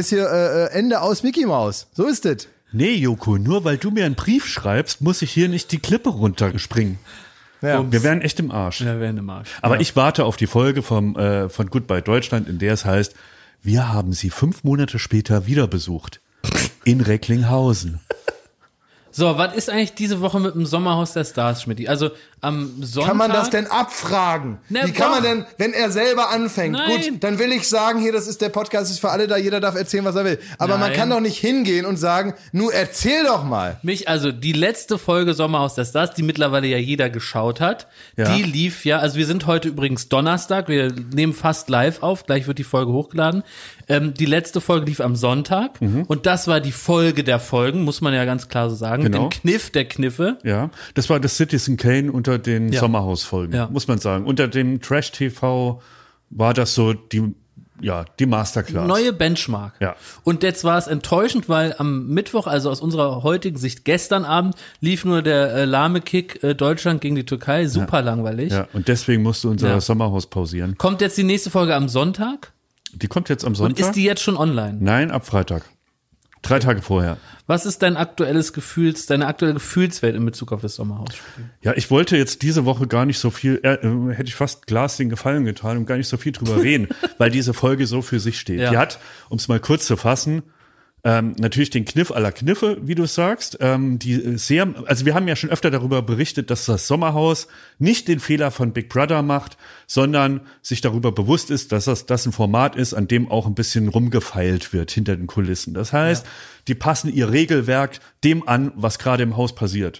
Ende aus Mickey Mouse. So ist das. Nee, Joko, nur weil du mir einen Brief schreibst, muss ich hier nicht die Klippe runterspringen. Ja. Wir wären echt im Arsch. Wir wären im Arsch. Aber ich warte auf die Folge von Goodbye Deutschland, in der es heißt, wir haben sie 5 Monate später wieder besucht. In Recklinghausen. So, was ist eigentlich diese Woche mit dem Sommerhaus der Stars, Schmidt? Also am Sonntag... Kann man das denn abfragen? Wie kann man denn, wenn er selber anfängt? Nein. Gut, dann will ich sagen, hier, das ist der Podcast, ist für alle da, jeder darf erzählen, was er will. Aber man kann doch nicht hingehen und sagen, nu erzähl doch mal. Also die letzte Folge Sommerhaus der Stars, die mittlerweile ja jeder geschaut hat, die lief ja, also wir sind heute übrigens Donnerstag, wir nehmen fast live auf, gleich wird die Folge hochgeladen. Die letzte Folge lief am Sonntag und das war die Folge der Folgen, muss man ja ganz klar so sagen, mit dem Kniff der Kniffe. Ja, das war das Citizen Kane unter den Sommerhausfolgen, muss man sagen. Unter dem Trash-TV war das so die Masterclass. Neue Benchmark. Ja. Und jetzt war es enttäuschend, weil am Mittwoch, also aus unserer heutigen Sicht gestern Abend, lief nur der lahme Kick Deutschland gegen die Türkei, super langweilig. Ja, und deswegen musste unser Sommerhaus pausieren. Kommt jetzt die nächste Folge am Sonntag? Die kommt jetzt am Sonntag. Und ist die jetzt schon online? Nein, ab Freitag. 3 Tage vorher. Was ist deine aktuelle Gefühlswelt in Bezug auf das Sommerhausspiel? Ja, ich wollte jetzt diese Woche gar nicht so viel, hätte ich fast Glas den Gefallen getan und gar nicht so viel drüber reden, weil diese Folge so für sich steht. Ja. Die hat, um es mal kurz zu fassen, natürlich den Kniff aller Kniffe, wie du es sagst. Also wir haben ja schon öfter darüber berichtet, dass das Sommerhaus nicht den Fehler von Big Brother macht, sondern sich darüber bewusst ist, dass das ein Format ist, an dem auch ein bisschen rumgefeilt wird hinter den Kulissen. Das heißt, die passen ihr Regelwerk dem an, was gerade im Haus passiert.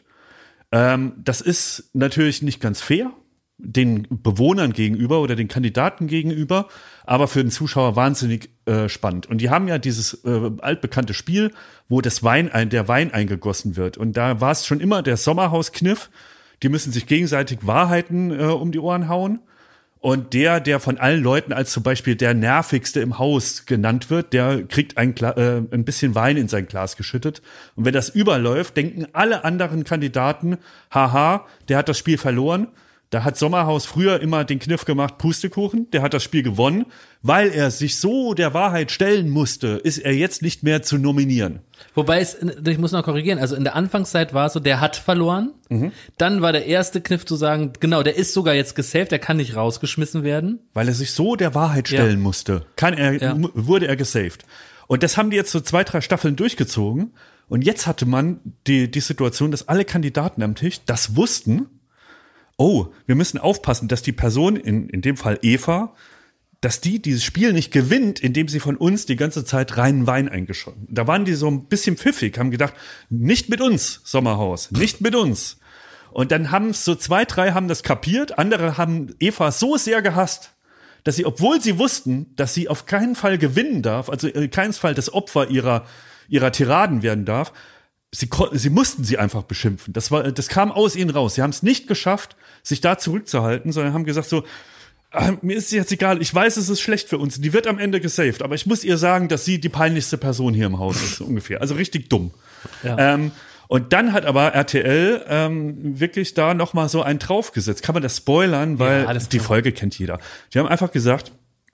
Das ist natürlich nicht ganz fair den Bewohnern gegenüber oder den Kandidaten gegenüber, aber für den Zuschauer wahnsinnig spannend. Und die haben ja dieses altbekannte Spiel, wo der Wein eingegossen wird. Und da war es schon immer der Sommerhauskniff. Die müssen sich gegenseitig Wahrheiten um die Ohren hauen. Und der von allen Leuten als zum Beispiel der nervigste im Haus genannt wird, der kriegt ein bisschen Wein in sein Glas geschüttet. Und wenn das überläuft, denken alle anderen Kandidaten, haha, der hat das Spiel verloren. Da hat Sommerhaus früher immer den Kniff gemacht, Pustekuchen, der hat das Spiel gewonnen. Weil er sich so der Wahrheit stellen musste, ist er jetzt nicht mehr zu nominieren. Wobei ich muss noch korrigieren, also in der Anfangszeit war es so, der hat verloren. Dann war der erste Kniff zu sagen, genau, der ist sogar jetzt gesaved, der kann nicht rausgeschmissen werden. Weil er sich so der Wahrheit stellen musste, wurde er gesaved. Und das haben die jetzt so 2, 3 Staffeln durchgezogen. Und jetzt hatte man die Situation, dass alle Kandidaten am Tisch das wussten. Oh, wir müssen aufpassen, dass die Person, in dem Fall Eva, dass die dieses Spiel nicht gewinnt, indem sie von uns die ganze Zeit reinen Wein eingeschenkt. Da waren die so ein bisschen pfiffig, haben gedacht, nicht mit uns, Sommerhaus, nicht mit uns. Und dann haben es so 2, 3 haben das kapiert, andere haben Eva so sehr gehasst, dass sie, obwohl sie wussten, dass sie auf keinen Fall gewinnen darf, also in keinem Fall das Opfer ihrer Tiraden werden darf, sie mussten sie einfach beschimpfen. Das kam aus ihnen raus. Sie haben es nicht geschafft, sich da zurückzuhalten, sondern haben gesagt so, mir ist es jetzt egal, ich weiß, es ist schlecht für uns. Die wird am Ende gesaved, aber ich muss ihr sagen, dass sie die peinlichste Person hier im Haus ist, so ungefähr. Also richtig dumm. Ja. Und dann hat aber RTL wirklich da nochmal so einen draufgesetzt. Kann man das spoilern, weil die Folge kennt jeder. Die haben einfach gesagt,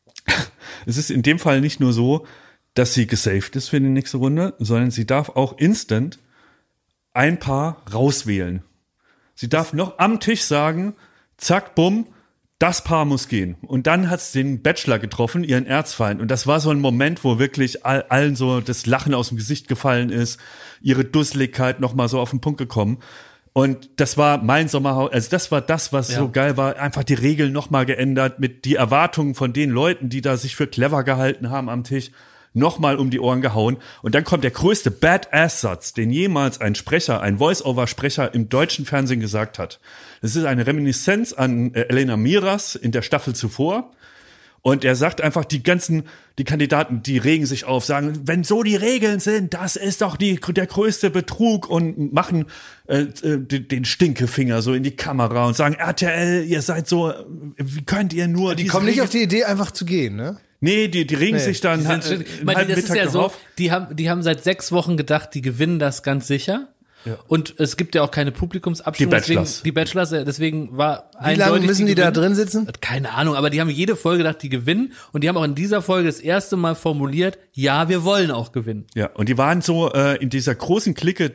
es ist in dem Fall nicht nur so, dass sie gesaved ist für die nächste Runde, sondern sie darf auch instant ein Paar rauswählen. Sie darf noch am Tisch sagen, zack, bumm, das Paar muss gehen. Und dann hat's den Bachelor getroffen, ihren Erzfeind. Und das war so ein Moment, wo wirklich allen so das Lachen aus dem Gesicht gefallen ist, ihre Dusseligkeit nochmal so auf den Punkt gekommen. Und das war mein Sommerhaus, also das war das, was so geil war, einfach die Regeln nochmal geändert, mit die Erwartungen von den Leuten, die da sich für clever gehalten haben am Tisch, nochmal um die Ohren gehauen. Und dann kommt der größte Badass-Satz, den jemals ein Voice-Over-Sprecher im deutschen Fernsehen gesagt hat. Das ist eine Reminiszenz an Elena Miras in der Staffel zuvor. Und er sagt einfach, die Kandidaten, die regen sich auf, sagen, wenn so die Regeln sind, das ist doch der größte Betrug und machen den Stinkefinger so in die Kamera und sagen, RTL, ihr seid so, wie könnt ihr nur... Die kommen nicht auf die Idee, einfach zu gehen, ne? Nee, die regen sich dann das ist ja so, die haben seit 6 Wochen gedacht, die gewinnen das ganz sicher. Ja. Und es gibt ja auch keine Publikumsabstimmung. Die Bachelors, deswegen war eindeutig. Wie lange müssen die da drin sitzen? Keine Ahnung, aber die haben jede Folge gedacht, die gewinnen. Und die haben auch in dieser Folge das erste Mal formuliert, ja, wir wollen auch gewinnen. Ja, und die waren so in dieser großen Clique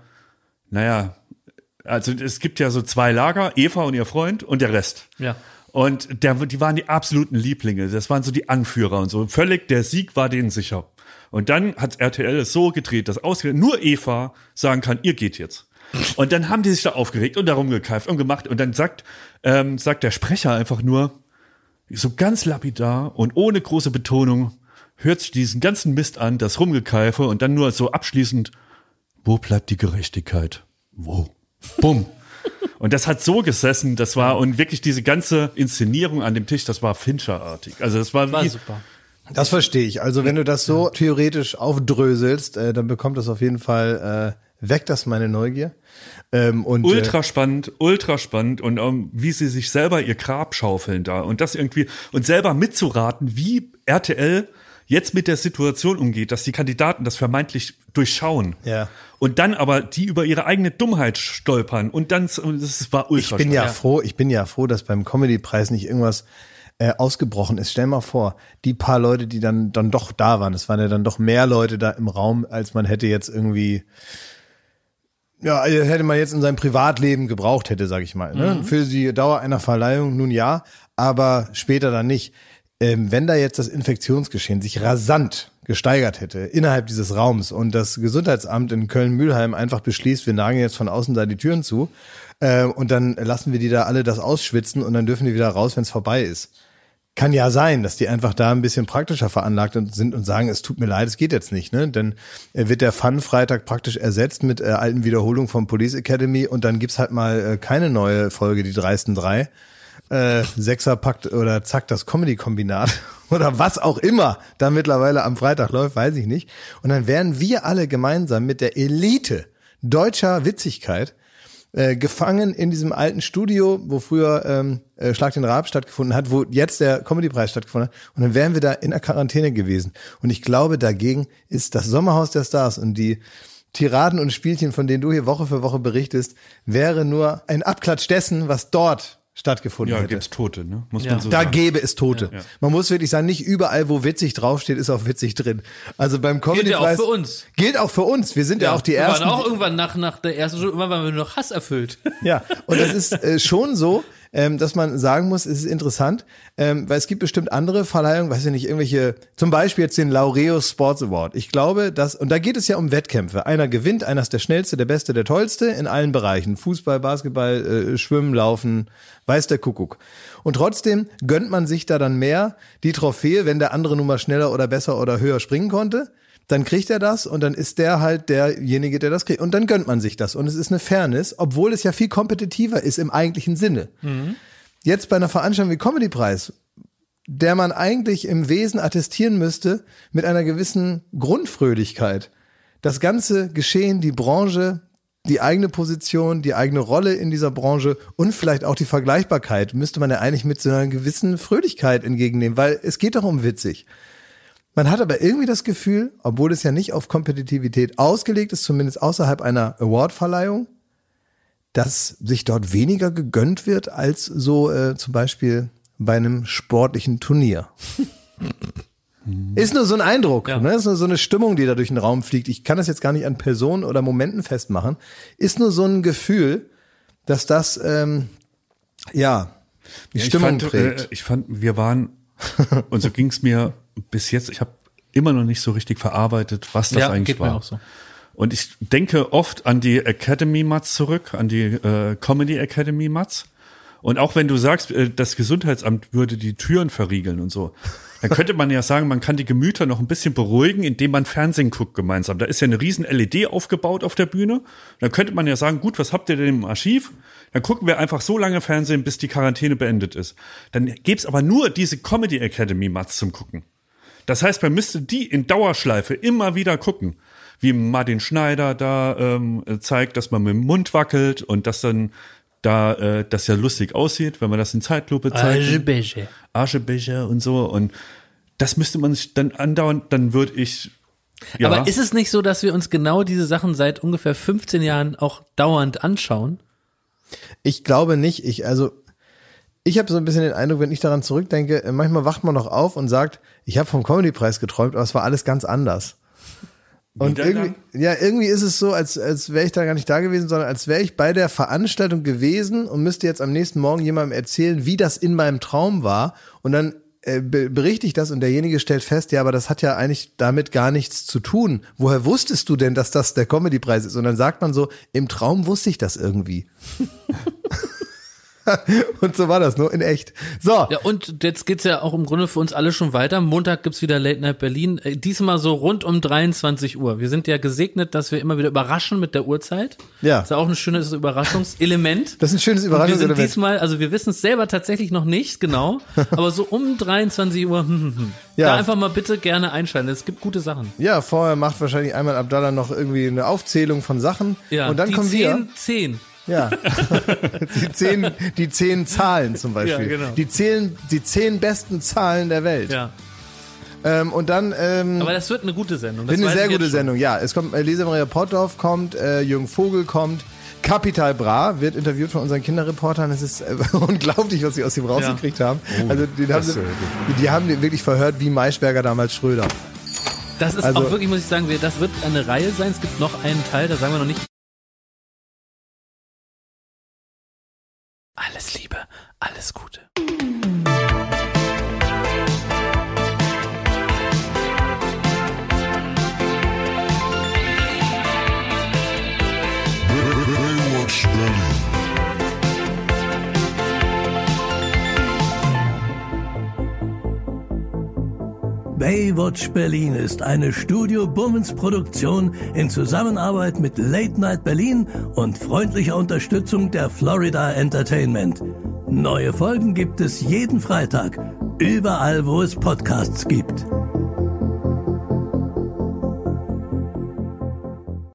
also es gibt ja so 2 Lager, Eva und ihr Freund und der Rest. Ja. Und die waren die absoluten Lieblinge. Das waren so die Anführer und so. Völlig, der Sieg war denen sicher. Und dann hat RTL es so gedreht, dass ausgerechnet nur Eva sagen kann, ihr geht jetzt. Und dann haben die sich da aufgeregt und darum gekeift und gemacht. Und dann sagt der Sprecher einfach nur, so ganz lapidar und ohne große Betonung, hört sich diesen ganzen Mist an, das Rumgekeife und dann nur so abschließend, wo bleibt die Gerechtigkeit? Wo? Bumm. Und das hat so gesessen, und wirklich diese ganze Inszenierung an dem Tisch, das war Fincher-artig. Also das war super. Das verstehe ich. Also wenn du das so theoretisch aufdröselst, dann bekommt das auf jeden Fall, weckt das meine Neugier. Ultra spannend und wie sie sich selber ihr Grab schaufeln da und das irgendwie und selber mitzuraten, wie RTL jetzt mit der Situation umgeht, dass die Kandidaten das vermeintlich durchschauen. Ja. Und dann aber die über ihre eigene Dummheit stolpern und das war ultra spannend. Ich bin ja froh, dass beim Comedy-Preis nicht irgendwas ausgebrochen ist. Stell mal vor, die paar Leute, die dann doch da waren, es waren ja dann doch mehr Leute da im Raum, als man hätte jetzt irgendwie, hätte man jetzt in seinem Privatleben gebraucht hätte, sag ich mal. Ne? Für die Dauer einer Verleihung nun ja, aber später dann nicht. Wenn da jetzt das Infektionsgeschehen sich rasant gesteigert hätte innerhalb dieses Raums und das Gesundheitsamt in Köln-Mühlheim einfach beschließt, wir nageln jetzt von außen da die Türen zu und dann lassen wir die da alle das ausschwitzen und dann dürfen die wieder raus, wenn es vorbei ist. Kann ja sein, dass die einfach da ein bisschen praktischer veranlagt sind und sagen, es tut mir leid, es geht jetzt nicht, ne? Dann wird der Fun-Freitag praktisch ersetzt mit alten Wiederholungen vom Police Academy und dann gibt's halt mal keine neue Folge, die dreisten 3. Sechserpakt oder zack, das Comedy-Kombinat oder was auch immer da mittlerweile am Freitag läuft, weiß ich nicht. Und dann wären wir alle gemeinsam mit der Elite deutscher Witzigkeit gefangen in diesem alten Studio, wo früher Schlag den Raab stattgefunden hat, wo jetzt der Comedy-Preis stattgefunden hat. Und dann wären wir da in der Quarantäne gewesen. Und ich glaube, dagegen ist das Sommerhaus der Stars und die Tiraden und Spielchen, von denen du hier Woche für Woche berichtest, wäre nur ein Abklatsch dessen, was dort stattgefunden hätte. Ja, gibt's Tote, ne? Muss man so da sagen. Gäbe es Tote. Ja. Man muss wirklich sagen, nicht überall, wo witzig draufsteht, ist auch witzig drin. Also beim Comedy-Preis. Gilt ja auch für uns. Gilt auch für uns. Wir sind ja auch die Ersten. Wir waren auch irgendwann nach der ersten Stunde, irgendwann waren wir nur noch Hass erfüllt. Ja, und das ist schon so, dass man sagen muss, es ist interessant, weil es gibt bestimmt andere Verleihungen, weiß ich nicht, irgendwelche, zum Beispiel jetzt den Laureus Sports Award. Ich glaube, und da geht es ja um Wettkämpfe. Einer gewinnt, einer ist der Schnellste, der Beste, der Tollste in allen Bereichen. Fußball, Basketball, Schwimmen, Laufen, weiß der Kuckuck. Und trotzdem gönnt man sich da dann mehr die Trophäe, wenn der andere nun mal schneller oder besser oder höher springen konnte. Dann kriegt er das und dann ist der halt derjenige, der das kriegt. Und dann gönnt man sich das. Und es ist eine Fairness, obwohl es ja viel kompetitiver ist im eigentlichen Sinne. Mhm. Jetzt bei einer Veranstaltung wie Comedy-Preis, der man eigentlich im Wesen attestieren müsste mit einer gewissen Grundfröhlichkeit. Das ganze Geschehen, die Branche, die eigene Position, die eigene Rolle in dieser Branche und vielleicht auch die Vergleichbarkeit müsste man ja eigentlich mit so einer gewissen Fröhlichkeit entgegennehmen, weil es geht doch um witzig. Man hat aber irgendwie das Gefühl, obwohl es ja nicht auf Kompetitivität ausgelegt ist, zumindest außerhalb einer Awardverleihung, dass sich dort weniger gegönnt wird als so zum Beispiel bei einem sportlichen Turnier. Ist nur so ein Eindruck, ne? Ist nur so eine Stimmung, die da durch den Raum fliegt. Ich kann das jetzt gar nicht an Personen oder Momenten festmachen. Ist nur so ein Gefühl, dass das die Stimmung prägt. Ich fand, wir waren, und so ging's mir bis jetzt, ich habe immer noch nicht so richtig verarbeitet, was das eigentlich geht war. Mir auch so. Und ich denke oft an die Academy-Mats zurück, an die Comedy Academy-Mats. Und auch wenn du sagst, das Gesundheitsamt würde die Türen verriegeln und so, dann könnte man ja sagen, man kann die Gemüter noch ein bisschen beruhigen, indem man Fernsehen guckt gemeinsam. Da ist ja eine riesen LED aufgebaut auf der Bühne. Dann könnte man ja sagen, gut, was habt ihr denn im Archiv? Dann gucken wir einfach so lange Fernsehen, bis die Quarantäne beendet ist. Dann gäbe es aber nur diese Comedy Academy Mats zum Gucken. Das heißt, man müsste die in Dauerschleife immer wieder gucken. Wie Martin Schneider da zeigt, dass man mit dem Mund wackelt und dass dann da das ja lustig aussieht, wenn man das in Zeitlupe zeigt. Aschebecher und so. Und das müsste man sich dann andauern, dann würde ich. Ja. Aber ist es nicht so, dass wir uns genau diese Sachen seit ungefähr 15 Jahren auch dauernd anschauen? Ich glaube nicht. Ich habe so ein bisschen den Eindruck, wenn ich daran zurückdenke, manchmal wacht man noch auf und sagt, ich habe vom Comedy-Preis geträumt, aber es war alles ganz anders. Und irgendwie ist es so, als wäre ich da gar nicht da gewesen, sondern als wäre ich bei der Veranstaltung gewesen und müsste jetzt am nächsten Morgen jemandem erzählen, wie das in meinem Traum war. Und dann berichte ich das und derjenige stellt fest, ja, aber das hat ja eigentlich damit gar nichts zu tun. Woher wusstest du denn, dass das der Comedy-Preis ist? Und dann sagt man so, im Traum wusste ich das irgendwie. Und so war das, nur in echt. So. Ja, und jetzt geht's ja auch im Grunde für uns alle schon weiter. Montag gibt's wieder Late Night Berlin. Diesmal so rund um 23 Uhr. Wir sind ja gesegnet, dass wir immer wieder überraschen mit der Uhrzeit. Ja. Das ist ja auch ein schönes Überraschungselement. Das ist ein schönes Überraschungselement. Wir sind diesmal, also wir wissen es selber tatsächlich noch nicht genau, aber so um 23 Uhr, ja. Da einfach mal bitte gerne einschalten. Es gibt gute Sachen. Ja, vorher macht wahrscheinlich einmal Abdallah noch irgendwie eine Aufzählung von Sachen. Ja, und dann kommen wir. 10. Ja, die 10 Zahlen zum Beispiel. Ja, genau. Die 10 besten Zahlen der Welt. Ja. Und dann. Aber das wird eine gute Sendung. Das wird eine sehr gute Sendung, ja. Es kommt Lisa Maria Potthoff kommt, Jürgen Vogel kommt, Capital Bra wird interviewt von unseren Kinderreportern. Es ist unglaublich, was sie aus ihm rausgekriegt haben. Also die haben den wirklich verhört wie Maischberger damals Schröder. Das ist auch wirklich, muss ich sagen, das wird eine Reihe sein. Es gibt noch einen Teil, da sagen wir noch nicht. Alles Liebe, alles Gute. Baywatch Berlin. Baywatch Berlin ist eine Studio Bummens Produktion in Zusammenarbeit mit Late Night Berlin und freundlicher Unterstützung der Florida Entertainment. Neue Folgen gibt es jeden Freitag, überall wo es Podcasts gibt.